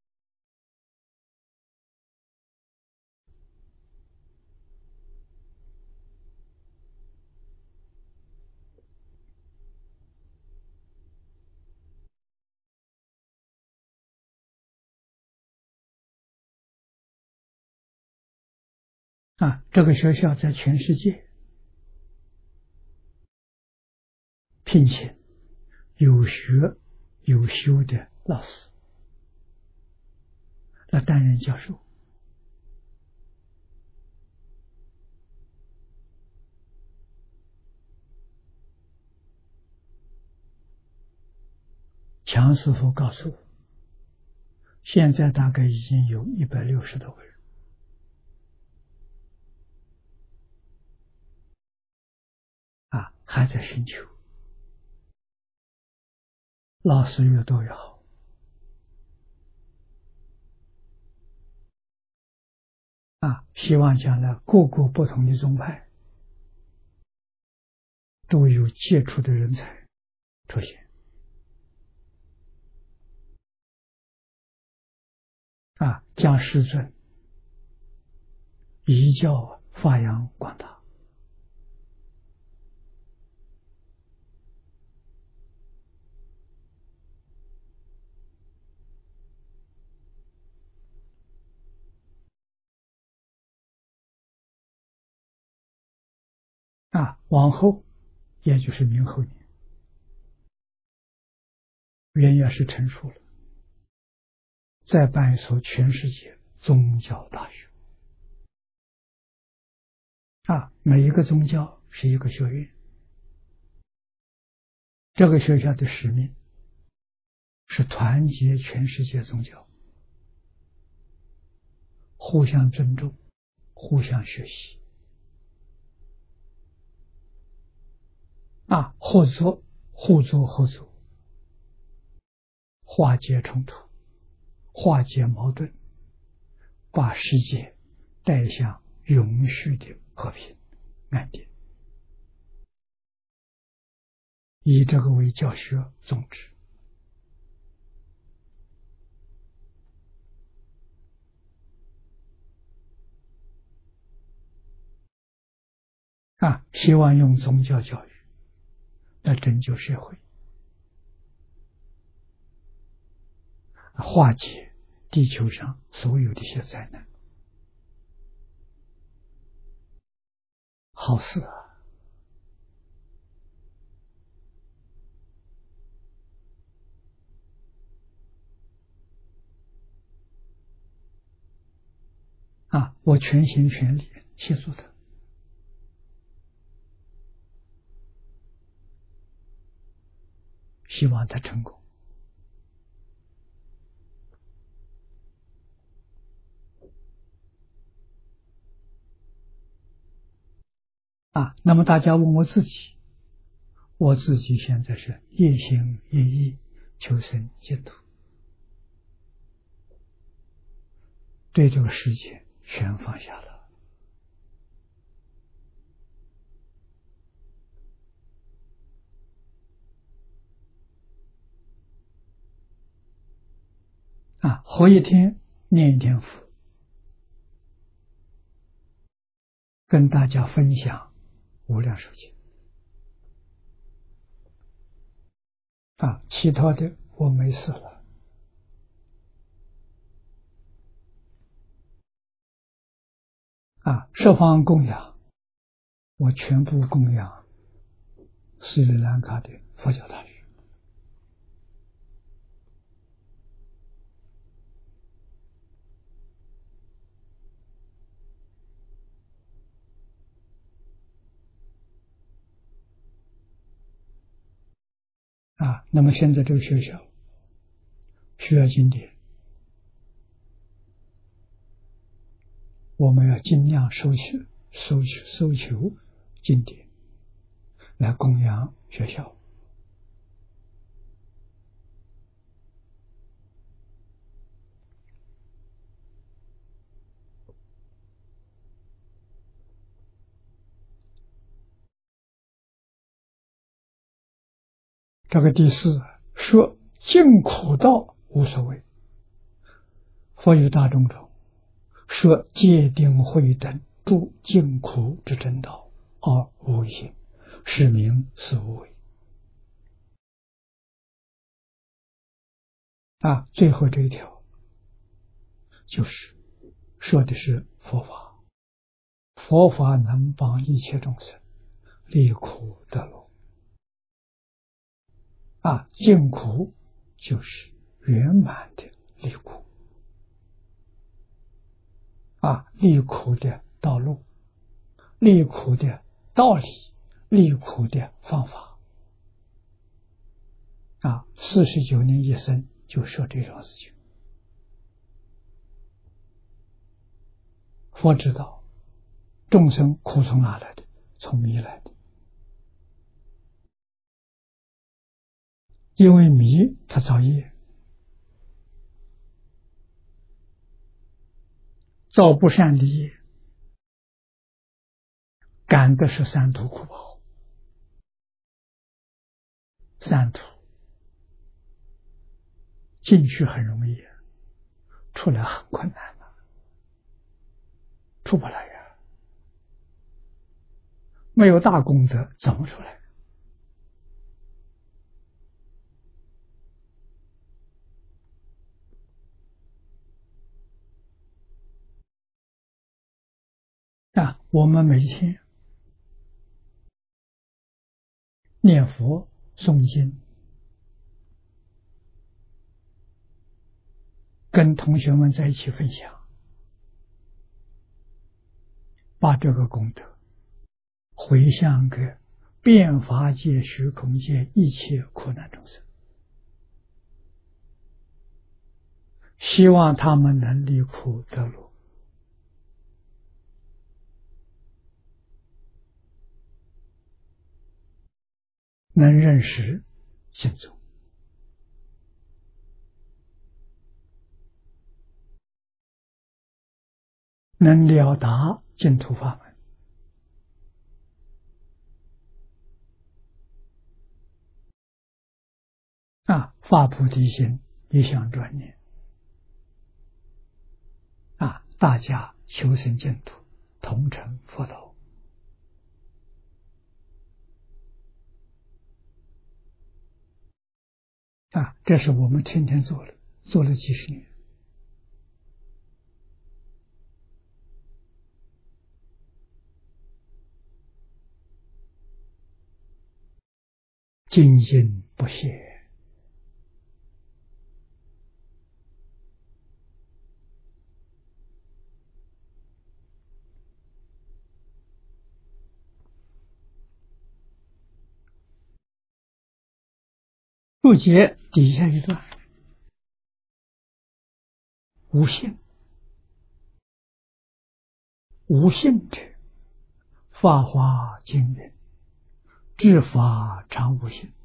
这个学校在全世界聘请有学有修的老师来担任教授。强师傅告诉我，现在大概已经有160多个人。还在寻求，老师越多越好。希望将来各个不同的宗派都有杰出的人才出现。将师尊遗教发扬光大。往后也就是明后年，元月是成熟了，再办一所全世界宗教大学。每一个宗教是一个学院。这个学校的使命是团结全世界宗教，互相尊重，互相学习，合作、互助、合作，化解冲突，化解矛盾，把世界带向永续的和平安定，以这个为教学宗旨。希望用宗教教育来拯救社会，化解地球上所有的一些灾难。好事我全心全力协助他。希望他成功。那么大家问我自己，我自己现在是一心一意求生净土。 对这个世界全放下了。活一天念一天佛，跟大家分享无量寿经。其他的我没事了。十方供养，我全部供养斯里兰卡的佛教大学。那么现在这个学校需要经典，我们要尽量收求经典来供养学校。这个第四说尽苦道无所谓，佛于大众中说戒定慧等诸尽苦之真道而无为性，是名是无为。最后这一条就是说的是佛法，佛法能帮一切众生离苦得乐。尽苦就是圆满的离苦。离苦的道路，离苦的道理，离苦的方法。49年一生就说这种事情。佛知道众生苦从哪来的？从迷来的。因为迷他造业，造不善的业，感的是三途苦报。三途进去很容易，出来很困难了，出不来呀。没有大功德怎么出来？我们每天念佛诵经，跟同学们在一起分享，把这个功德回向给遍法界虚空界一切苦难众生，希望他们能离苦得乐。能认识心中，能了达净土法门，发菩提心，一向专念，大家求生净土，同成佛道。这是我们天天做的，做了几十年。精进不懈，注解底下一段，无性，无性者，法华经云：至法常无性。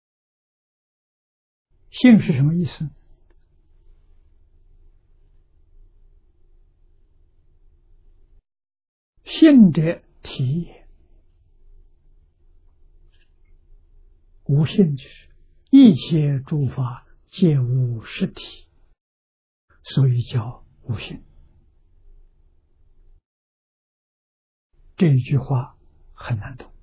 性是什么意思？ 性者体也，无性就是一切诸法皆无实体，所以叫无性。这一句话很难懂。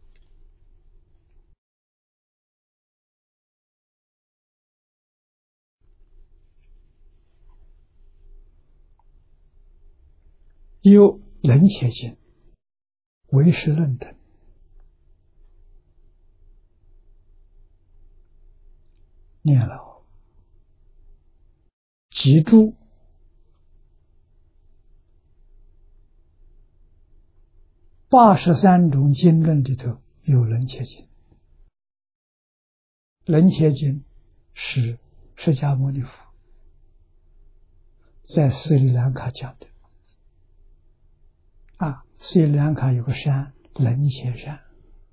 有人切经、唯识论等，念了记住83种经论里头有人切经。人切经是释迦牟尼佛在斯里兰卡讲的。斯里兰卡有个山，人切山。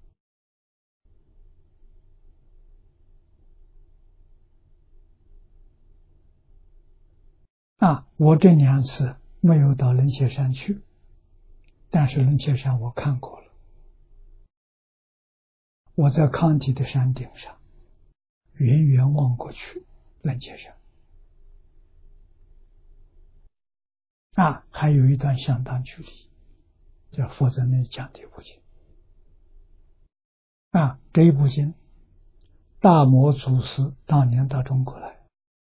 我这2次没有到人切山去，但是人切山我看过了。我在康体的山顶上，远远望过去，人切山。还有一段相当距离，这佛在那里讲这部经。这一部经，大摩祖师当年到中国来，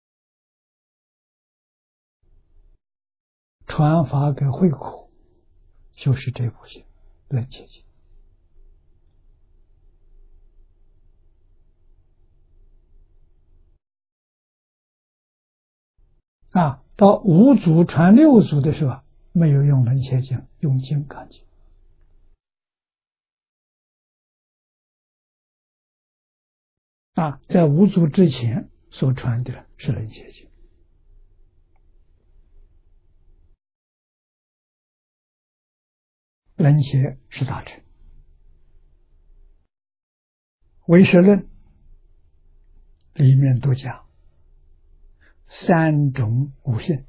传法给慧苦，就是这部经《人切经》。到5祖传6祖的时候，没有用人切经，用金刚经。在5祖之前所传的是人切经。人切是大乘，唯识论里面都讲3种无性。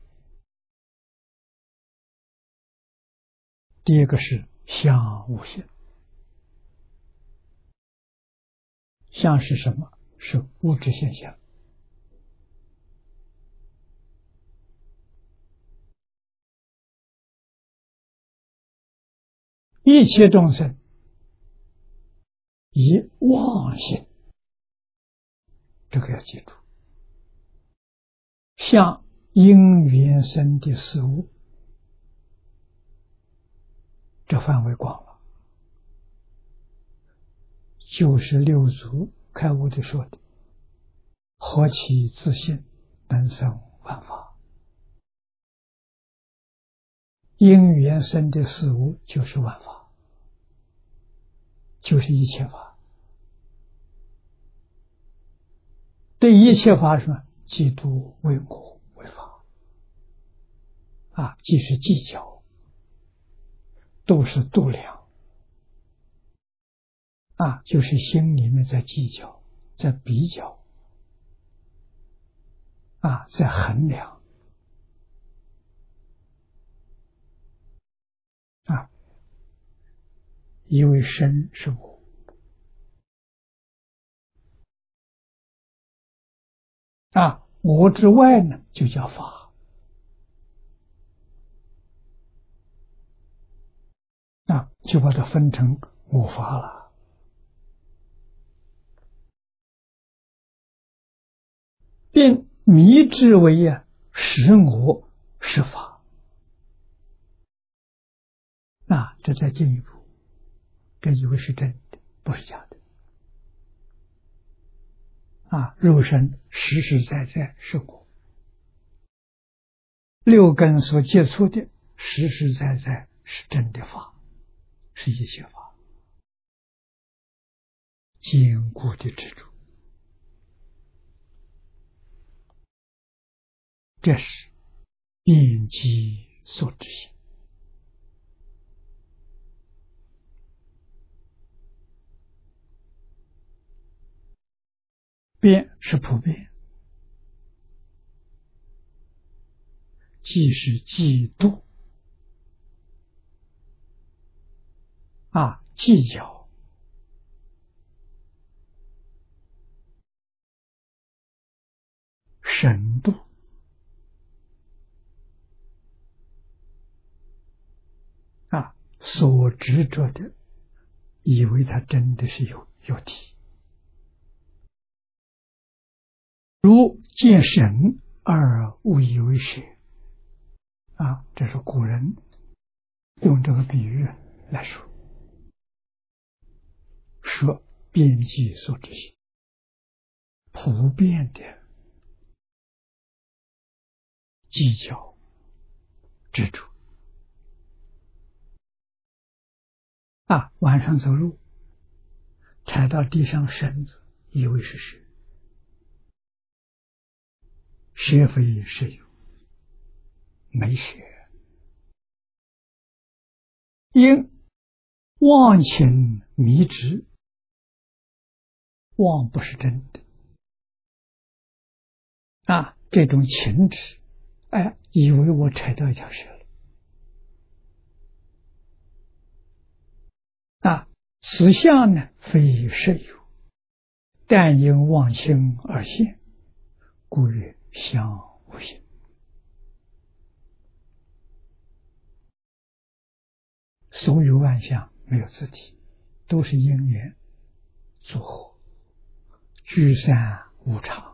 第一个是相无性。相是什么？是物质现象。一切众生以妄心，这个要记住。像因缘生的事物，这范围广了，就是6祖开悟的说的，何其自信，能生万法。因缘生的事物就是万法，就是一切法。对一切法什么？嫉妒为我为法。即是计较，都是度量。就是心里面在计较，在比较，在衡量。以为身是我，我之外呢就叫法。就把它分成5法了。并迷之为实我是法。这再进一步，这以为是真的，不是假的。肉身实实在在是我，6根所接触的实实在在是真的法，是一切法，坚固的执着。这是遍机所知性。遍是普遍，即是嫉妒。 计较、深度所执着的，以为它真的是有体，如见神而误以为实这是古人用这个比喻来说，说遍计所知性，普遍的计较、执着晚上走路踩到地上绳子，以为是蛇，蛇非蛇有，没蛇，因妄情迷执，妄不是真的这种情执，以为我踩到一条蛇了此相呢，非实有，但因妄心而现，故曰相无形。所有万象没有自体，都是因缘组合，聚散无常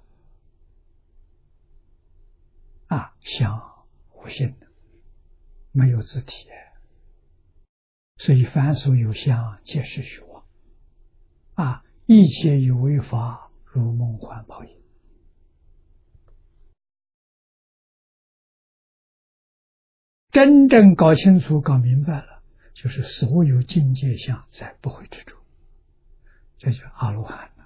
相无形的，没有自体，所以凡所有相，皆是虚妄一切有为法，如梦幻泡影。真正搞清楚、搞明白了，就是所有境界相再不会执着，这就阿罗汉了。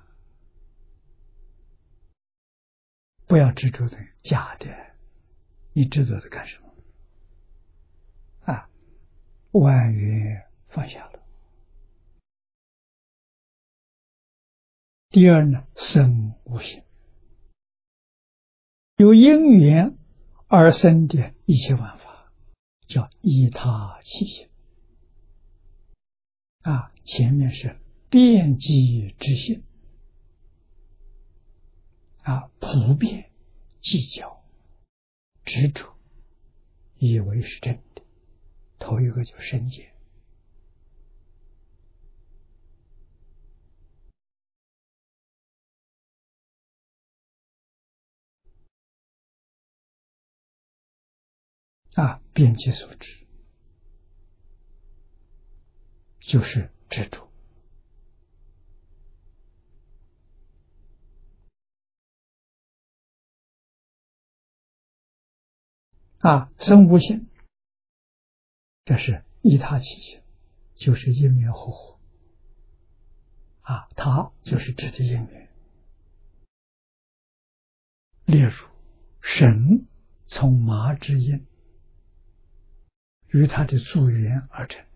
不要执着的假的，你执着的干什么万缘放下了。第二呢，生无形，有因缘而生的一切万法，叫依他起性前面是遍计之性普遍计较、执着，以为是真的。头一个就身见遍计所知，就是执着生无性，这是依他起性，就是因缘合合他就是指的因缘。例如神从麻之因与他的助缘而成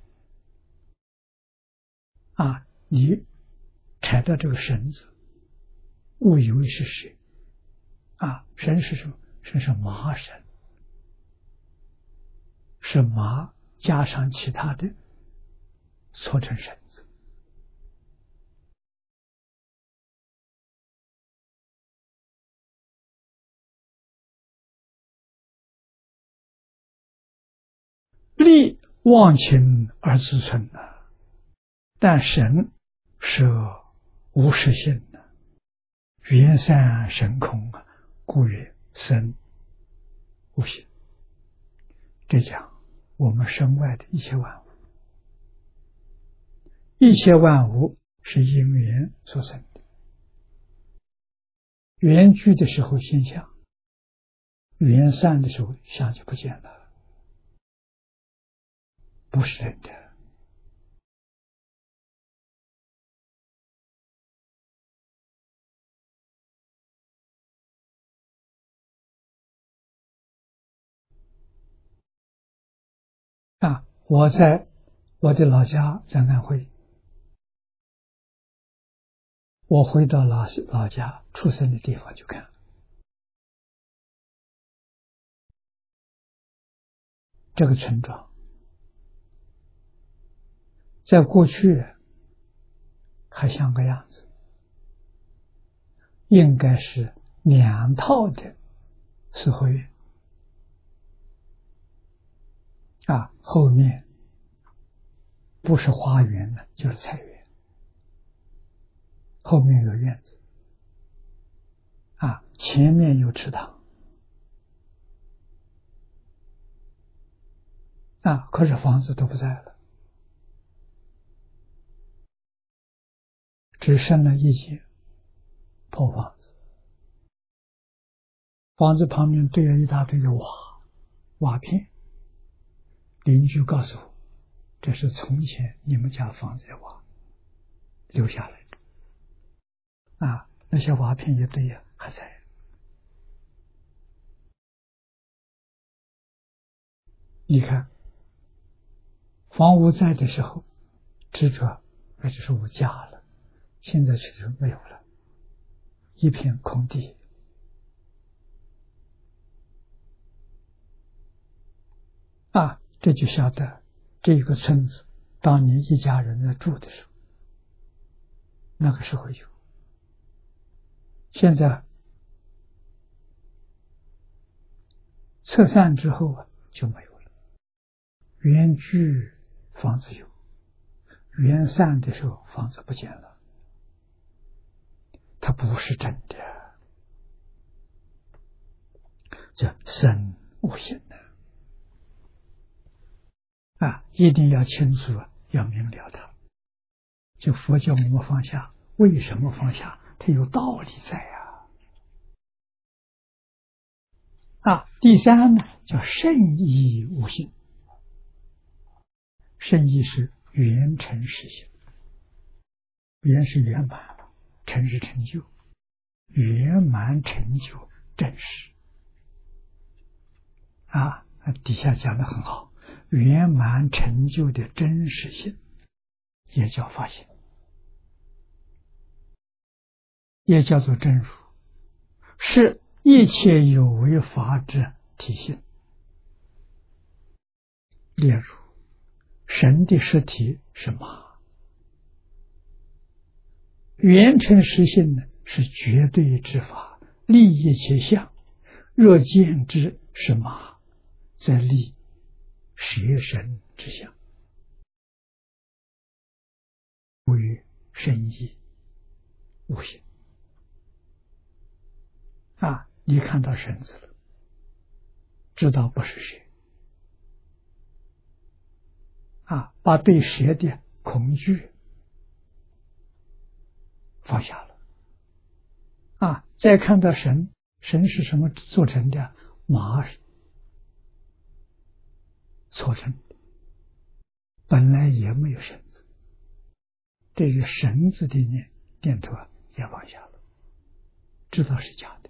你踩到这个绳子，误以为是谁绳是什么？绳是麻绳，是麻加上其他的搓成绳子力忘情而自存但神是无实性的，缘散神空故曰生无形。这讲我们身外的一切万物，一切万物是因缘所生的，缘聚的时候现象，缘散的时候相就不见了，不是真的我在我的老家在安徽，我回到老家出生的地方去看，这个村庄在过去还像个样子，应该是2套的四合院啊，后面不是花园了，就是菜园，后面有院子啊，前面有池塘啊，可是房子都不在了，只剩了一间破房子，房子旁边堆了一大堆的瓦片。邻居告诉我，这是从前你们家房子的瓦留下来的啊，那些瓦片一堆呀，还在。你看，房屋在的时候，执着那就是我家了，现在确实没有了，一片空地啊，这就晓得这个村子当年一家人在住的时候，那个时候有，现在撤散之后啊就没有了。原居房子有，原散的时候房子不见了，它不是真的，这生无形的啊，一定要清楚，要明了它。就佛教我们放下，为什么放下？它有道理在啊。第三呢，叫圣意无形。圣意是圆成实性，圆是圆满，成是成就，圆满成就真实啊。底下讲的很好，圆满成就的真实性也叫法性，也叫做真如，是一切有为法之体性。例如神的实体是马，圆成实性呢是绝对之法，立一切相，若见之是马，则立蛇神之相，故于圣意无形啊。你看到绳子了，知道不是蛇啊，把对蛇的恐惧放下了啊。再看到神是什么做成的？马做成的，本来也没有绳子，对于绳子的念头也放下了，知道是假的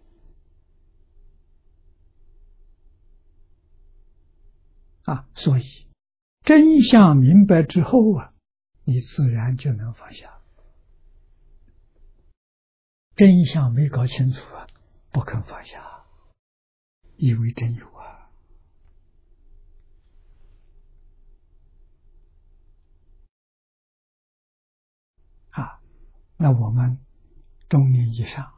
啊。所以真相明白之后你自然就能放下。真相没搞清楚不肯放下，以为真有那我们中年以上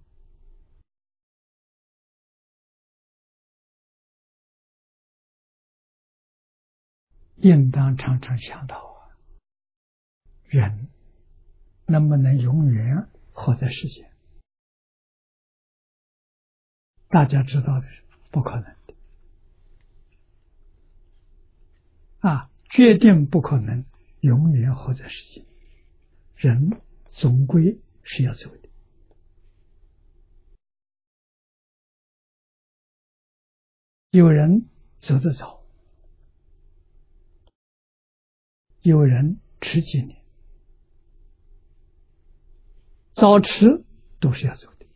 应当常常想到人能不能永远活在世间？大家知道的是不可能的决定不可能永远活在世间，人总归是要走的。有人走得早，有人迟几年，早迟都是要走的。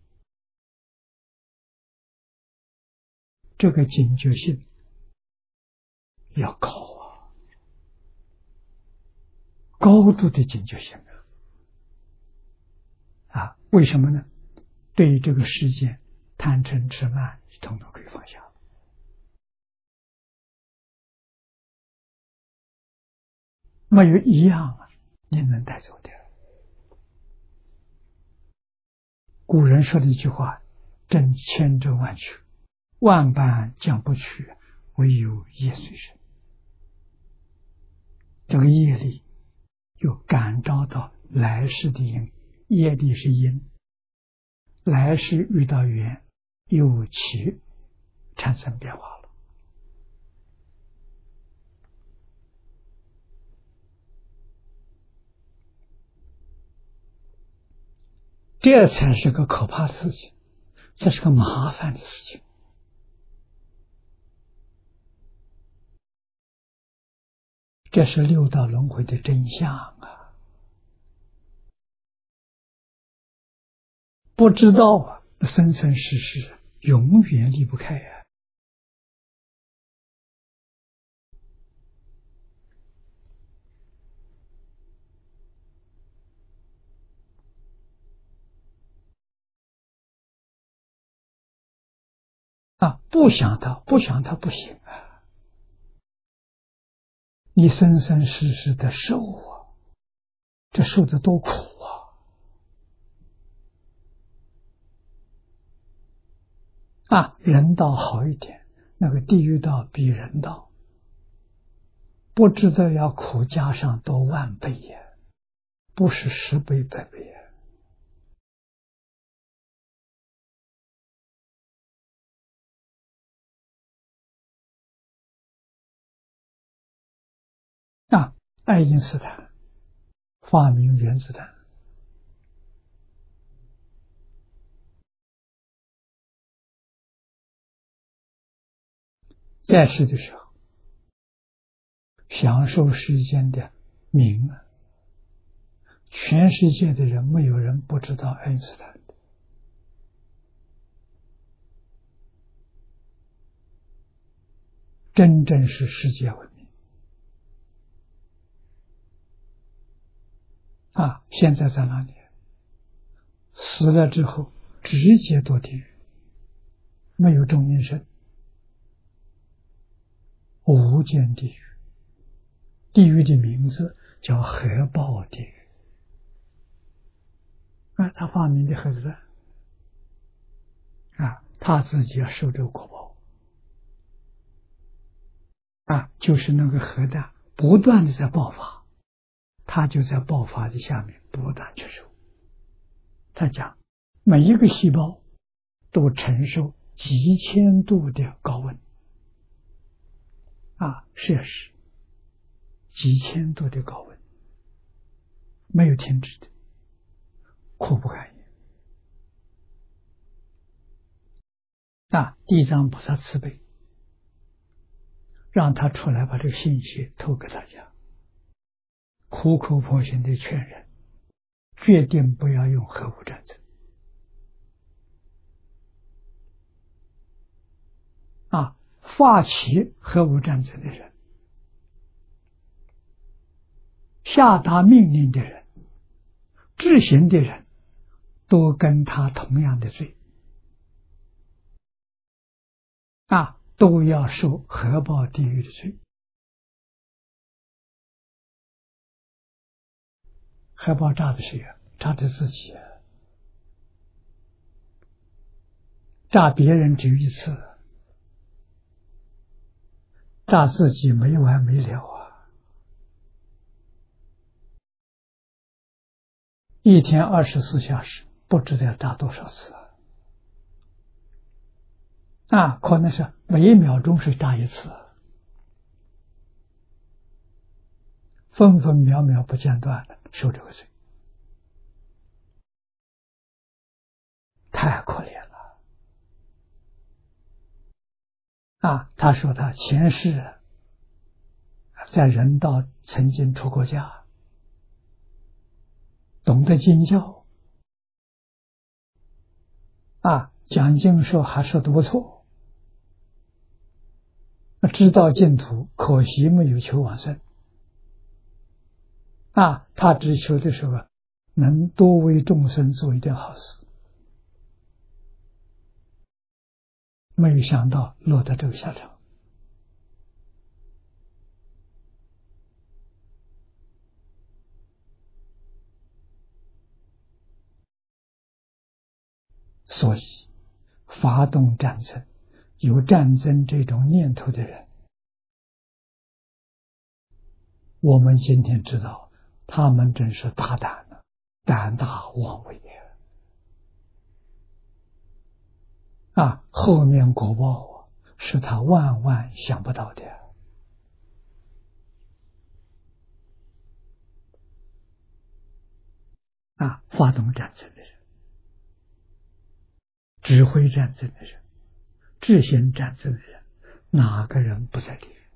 这个警觉性要高高度的警觉性为什么呢？对于这个世界贪嗔痴慢统统可以放下。 没有一样啊，你能带走的。古人说的一句话：“真千真万确，万般讲不去，唯有业随身。”这个业力就感召到来世的因，业力是因，来世遇到缘，有其产生变化了。这才是个可怕的事情，这是个麻烦的事情。这是六道轮回的真相啊！不知道啊，生生世世永远离不开啊！不想到，不想到不行啊！你生生世世的受啊，这受的多苦啊！人道好一点，那个地狱道比人道，不知道要苦加上多万倍呀，不是10倍100倍呀！爱因斯坦发明原子弹，在世的时候享受世间的名啊，全世界的人没有人不知道爱因斯坦的，真正是世界闻名现在在哪里？死了之后直接堕地狱，没有中阴身，无间地狱。地狱的名字叫核爆地狱他发明的核子弹他自己要受这个果报就是那个核弹不断的在爆发，他就在爆发的下面不断去受。他讲每一个细胞都承受几千度的高温摄氏几千度的高温，没有停止的，苦不堪言地藏菩萨慈悲，让他出来把这个信息透给大家，苦口婆心的劝人，决定不要用核武战争发起核武战争的人，下达命令的人，执行的人，都跟他同样的罪都要受核爆地狱的罪。核爆炸的谁炸的自己炸别人只有一次，炸自己没完没了一天24小时不知道要炸多少次可能是每1秒钟是炸一次分分秒秒不间断的受这个罪，太可怜了他说他前世在人道曾经出过家，懂得经教讲经说还说得不错，知道净土，可惜没有求往生他只求的时候能多为众生做一点好事，没有想到落到这个下场所以发动战争，有战争这种念头的人，我们今天知道，他们真是大胆了，胆大妄为后面果报是他万万想不到的发动战争的人，指挥战争的人，执行战争的人，哪个人不在里面？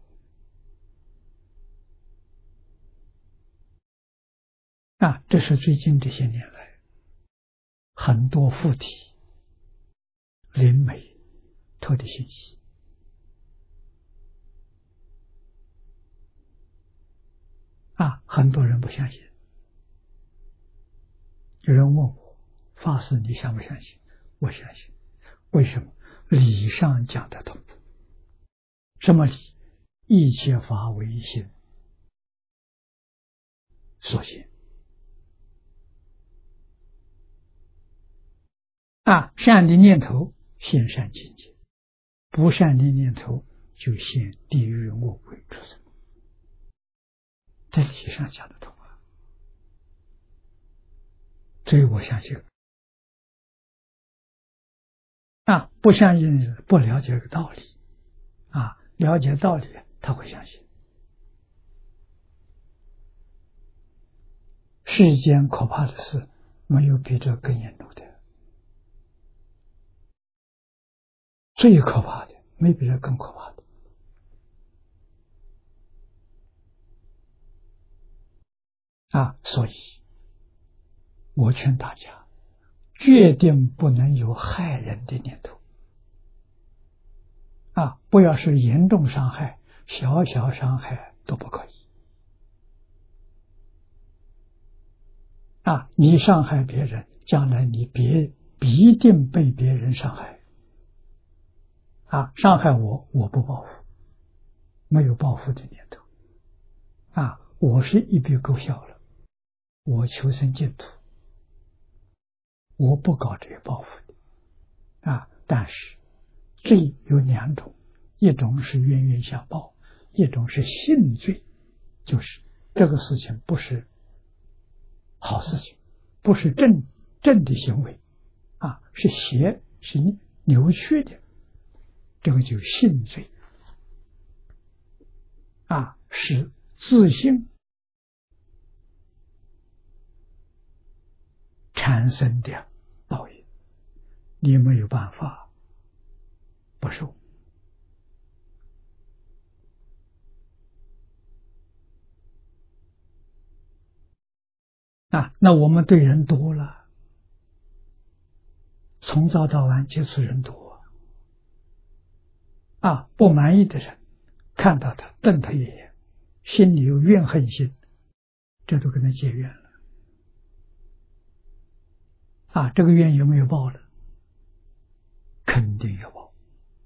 这是最近这些年来很多附体灵媒透的信息很多人不相信。有人问我，法师你相不相信？我相信。为什么？理上讲得通。什么理？一切法唯心所现善的念头现善境界，不善的念头就现地狱恶鬼畜生。在理上讲得通所以我相信不相信不了解这个道理了解道理他会相信。世间可怕的事没有比这更严重的，最可怕的没比这更可怕的所以我劝大家决定不能有害人的念头不要是严重伤害，小小伤害都不可以你伤害别人，将来你必定被别人伤害伤害我不报复，没有报复的念头我是一笔勾销了，我求生净土，我不搞这些报复的但是罪有两种，一种是冤冤相报，一种是性罪，就是这个事情不是好事情，不是正的行为是邪，是扭曲的，这个就性罪是自性产生的报应，你没有办法不受那我们对人多了，从早到晚接触人多不满意的人看到他瞪他一眼，心里有怨恨心，这都跟他结怨了这个怨有没有报了？肯定有报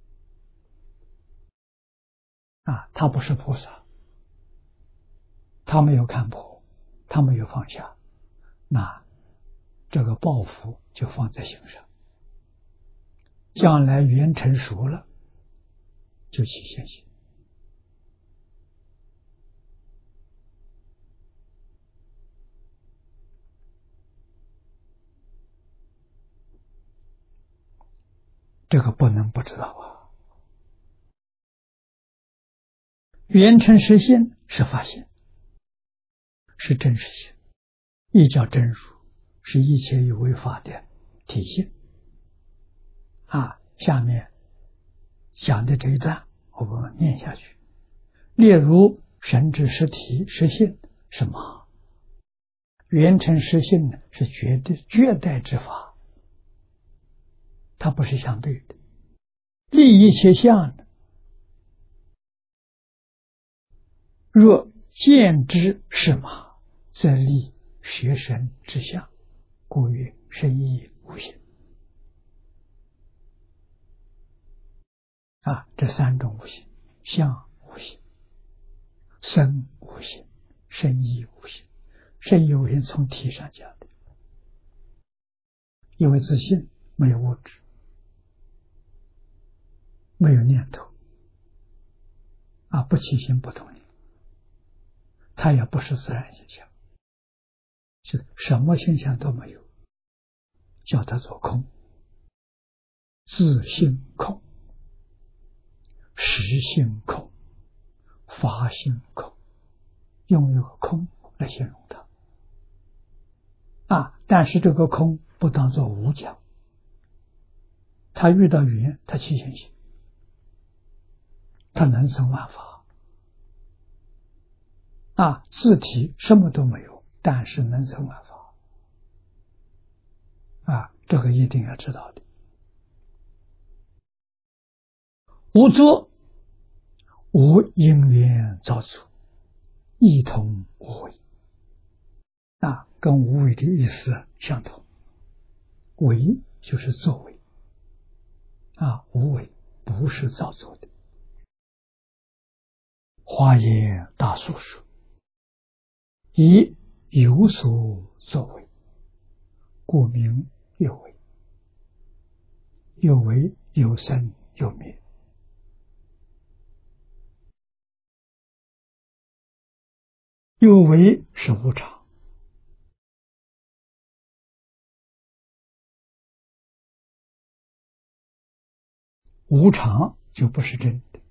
他不是菩萨，他没有看破，他没有放下，那这个报复就放在心上，将来缘成熟了就起现行这个不能不知道缘成实性是法性，是真实性，一叫真如，是一切有为法的体现下面讲的这一段我们念下去。例如神之实体实性是马，缘成实性呢是绝代之法，它不是相对的。立一切相呢，若见之是马，则立学神之相，故曰神亦无形这三种无形，相无形，身无形，身亦无形。身亦无形从体上讲的，因为自信没有物质，没有念头，不起心不动念，它也不是自然现象，就是什么现象都没有，叫它做空，自性空，实性空，法性空，用一个空来形容它。但是这个空不当作无讲，他遇到语言，他起现行，他能生万法。字体什么都没有，但是能生万法。这个一定要知道的。无作，无因缘造作，一同无为。跟无为的意思相同。为就是作为，无为不是造作的。华严大疏说，以有所作为，故名有为。有为有生有灭。有为是无常，无常就不是真的。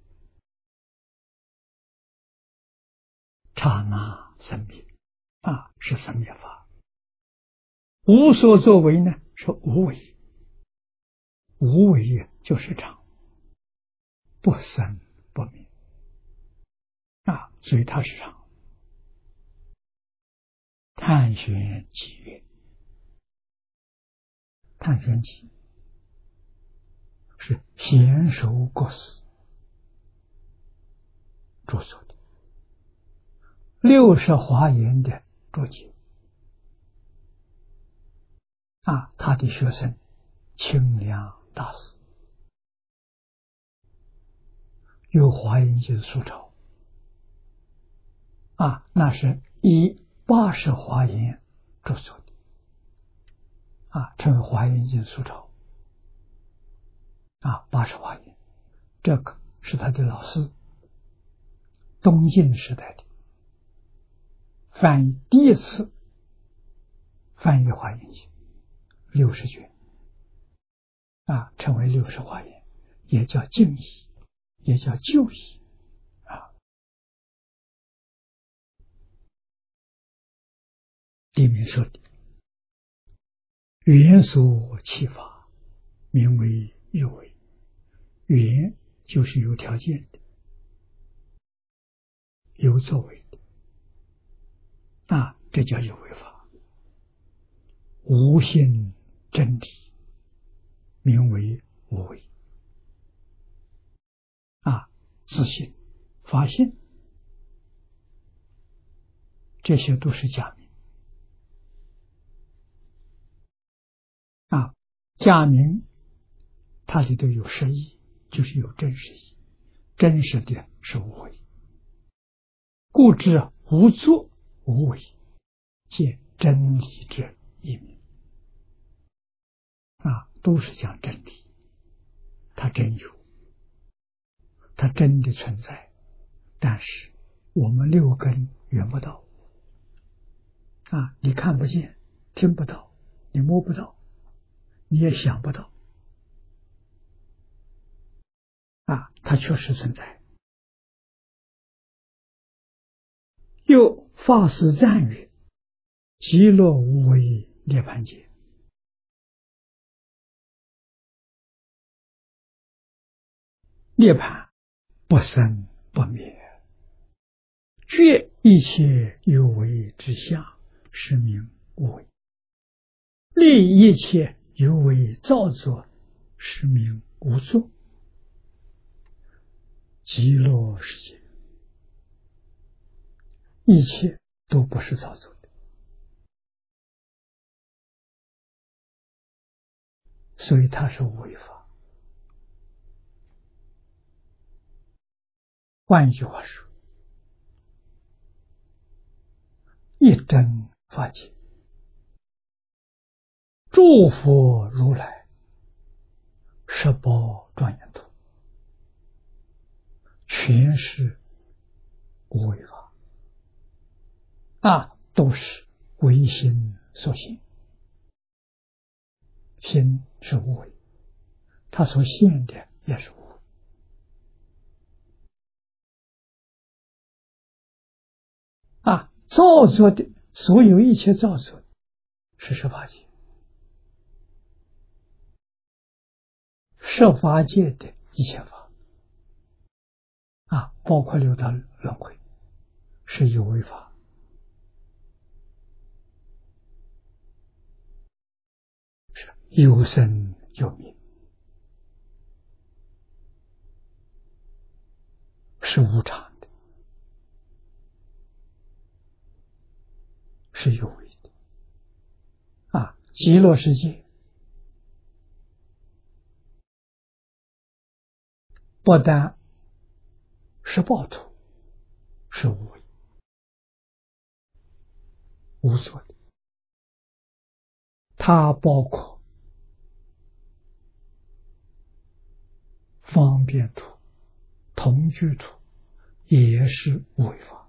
刹那生灭，是生灭法。无所作为呢，是无为。无为就是常，不生不灭，所以它是常。探寻契约，探寻契是贤首国师著作的60华严的注解。他的学生清凉大师有华严经疏钞，那是以80华严著作的，称为华严经疏钞。80华严，这个是他的老师，东晋时代的翻译，第一次翻译华严经60卷，称为60华严，也叫净义，也叫旧义。里面说的缘所契法，名为有为。缘就是有条件的，有作为的，这叫有为法。无性真理，名为无为。自信、发现，这些都是假名。假名它里头有实义，就是有真实义，真实的是无为。故知无作无为，见真理之一名。都是讲真理，它真有，它真的存在，但是我们6根缘不到。你看不见，听不到，你摸不到，你也想不到，它确实存在。又法师赞曰：极乐无为涅槃界。涅槃不生不灭，觉一切有为之相，是名无为；立一切有为造作，是名无作。极乐世界一切都不是造作的，所以它是无为法。换一句话说，一真法界，诸佛如来十宝庄严图，全是无为法都是唯心所现，心是无为，它所现的也是无为造作的所有一切造作是十法界，十法界的一切法包括六道轮回是有为法，是有生有灭，是无常的，是有为的极乐世界不但是报土，是无为无所的，它包括方便土、同居土，也是无为法，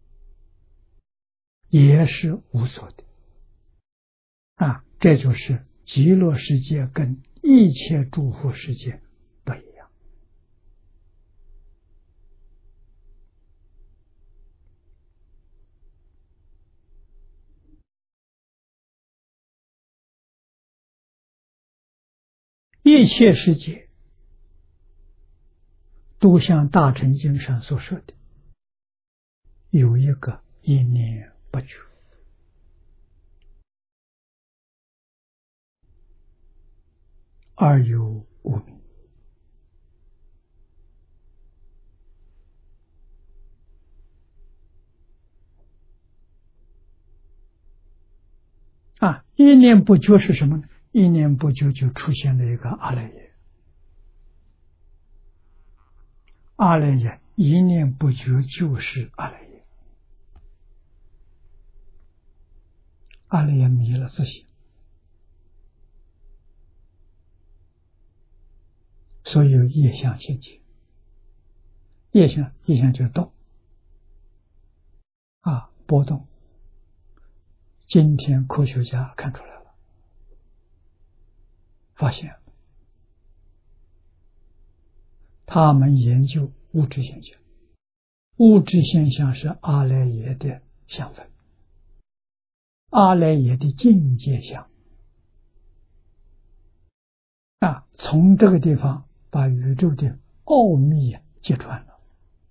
也是无所的这就是极乐世界跟一切诸佛世界不一样。一切世界都像大乘经上所说的，有一个一念不绝，二有无明一念不绝是什么呢？一念不绝就出现了一个阿赖耶，阿赖耶一念不绝就是阿赖耶，阿赖耶迷了自性，所以有业相现前，业相就动波动。今天科学家看出来了，发现他们研究物质现象，物质现象是阿赖耶的相分，阿赖耶的境界相从这个地方把宇宙的奥秘揭穿了。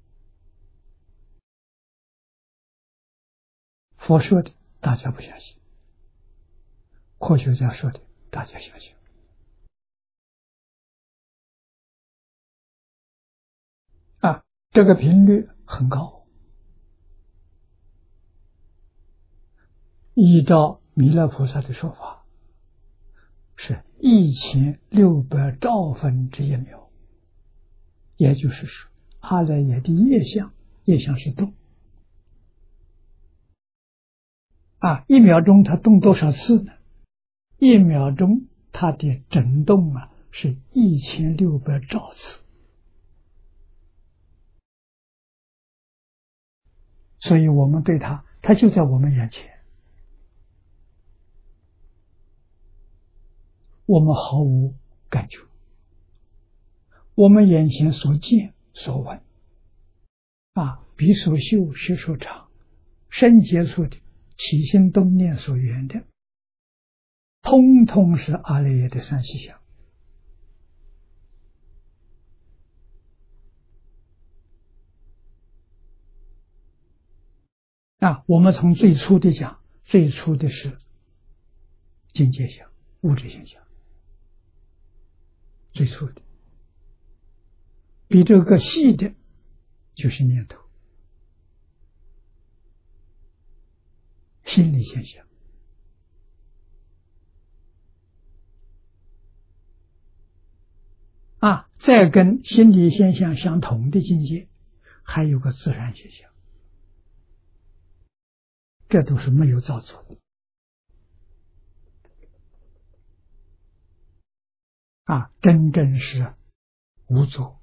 佛说的大家不相信，科学家说的大家相信这个频率很高。依照弥勒菩萨的说法，是1600兆分之一秒，也就是说阿赖耶的业相是动一秒钟它动多少次呢？一秒钟它的震动是1600兆次，所以我们对它就在我们眼前，我们毫无感觉，我们眼前所见所闻鼻所嗅舌所尝身接触的起心动念所缘的，通通是阿赖耶的三细相我们从最初的讲，最初的是境界相、物质现象，最初的比这个细的就是念头、心理现象再跟心理现象相同的境界还有个自然现象，这都是没有造作的真正是无作。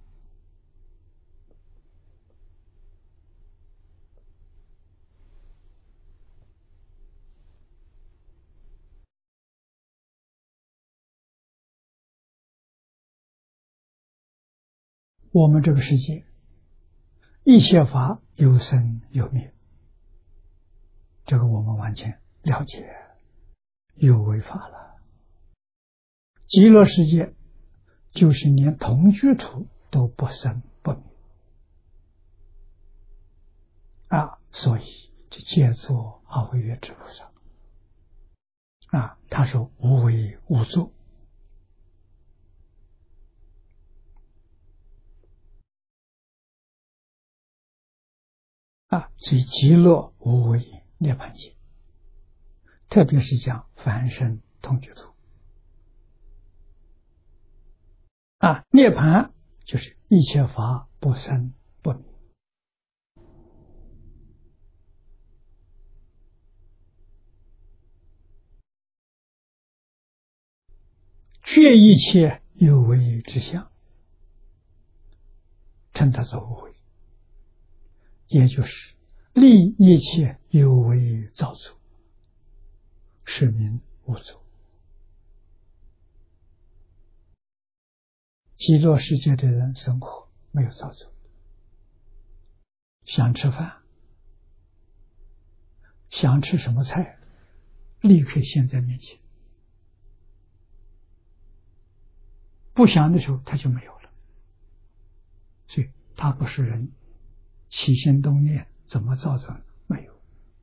我们这个世界，一切法有生有灭，这个我们完全了解，有为法了。极乐世界就是连同居土都不生不灭所以就借作阿惟越之菩萨他说无为无作所以极乐无为涅槃界，特别是讲凡圣同居土涅槃就是一切法不生不灭。却一切有为之相，称它作无为，也就是立一切有为造作，是名无作。极乐世界的人生活没有造作，想吃饭，想吃什么菜，立刻现在面前，不想的时候它就没有了。所以它不是人起心动念怎么造成，没有，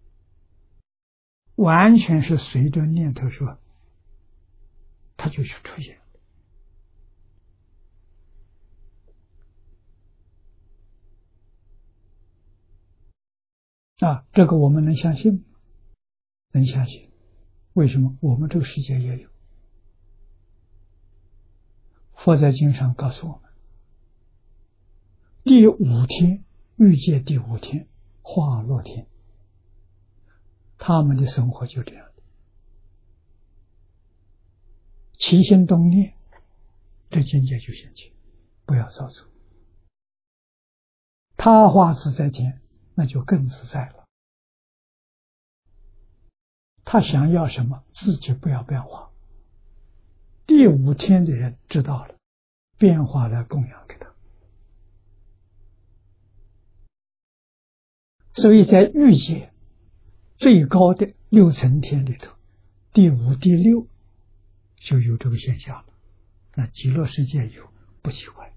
完全是随着念头说它就去出现这个我们能相信吗？能相信。为什么？我们这个世界也有。佛在经上告诉我们，第五天，欲界第五天，化乐天，他们的生活就这样的，起心动念，这境界就现前，不要造作。他化自在天，那就更自在了。他想要什么，自己不要变化。第五天的人知道了，变化来供养给他。所以在欲界最高的六层天里头，第五、第六就有这个现象了。那极乐世界有，不奇怪。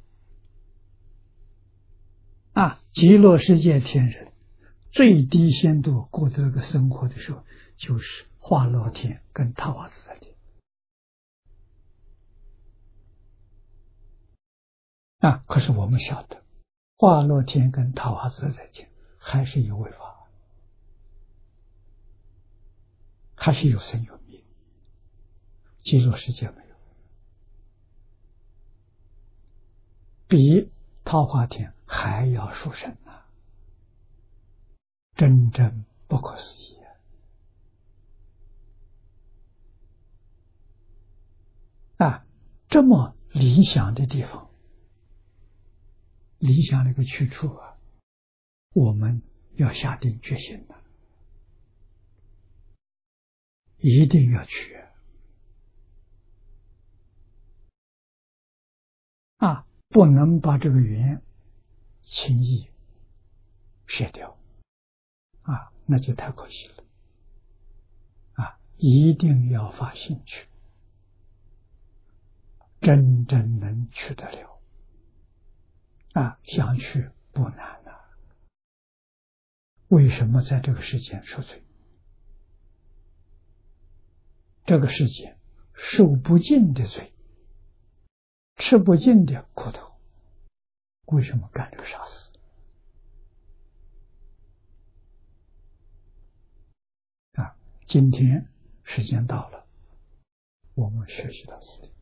极乐世界天人最低限度过这个生活的时候，就是化乐天跟他化自在天可是我们晓得，化乐天跟他化自在天还是有为法，还是有生有灭，极乐世界没有，比桃花天还要殊胜真正不可思议这么理想的地方，理想的一个去处我们要下定决心一定要去不能把这个缘轻易舍掉那就太可惜了一定要发心去，真正能去得了想去不难为什么在这个世间受罪？这个世间受不尽的罪，吃不尽的苦头，为什么干这个傻事今天时间到了，我们学习到此地。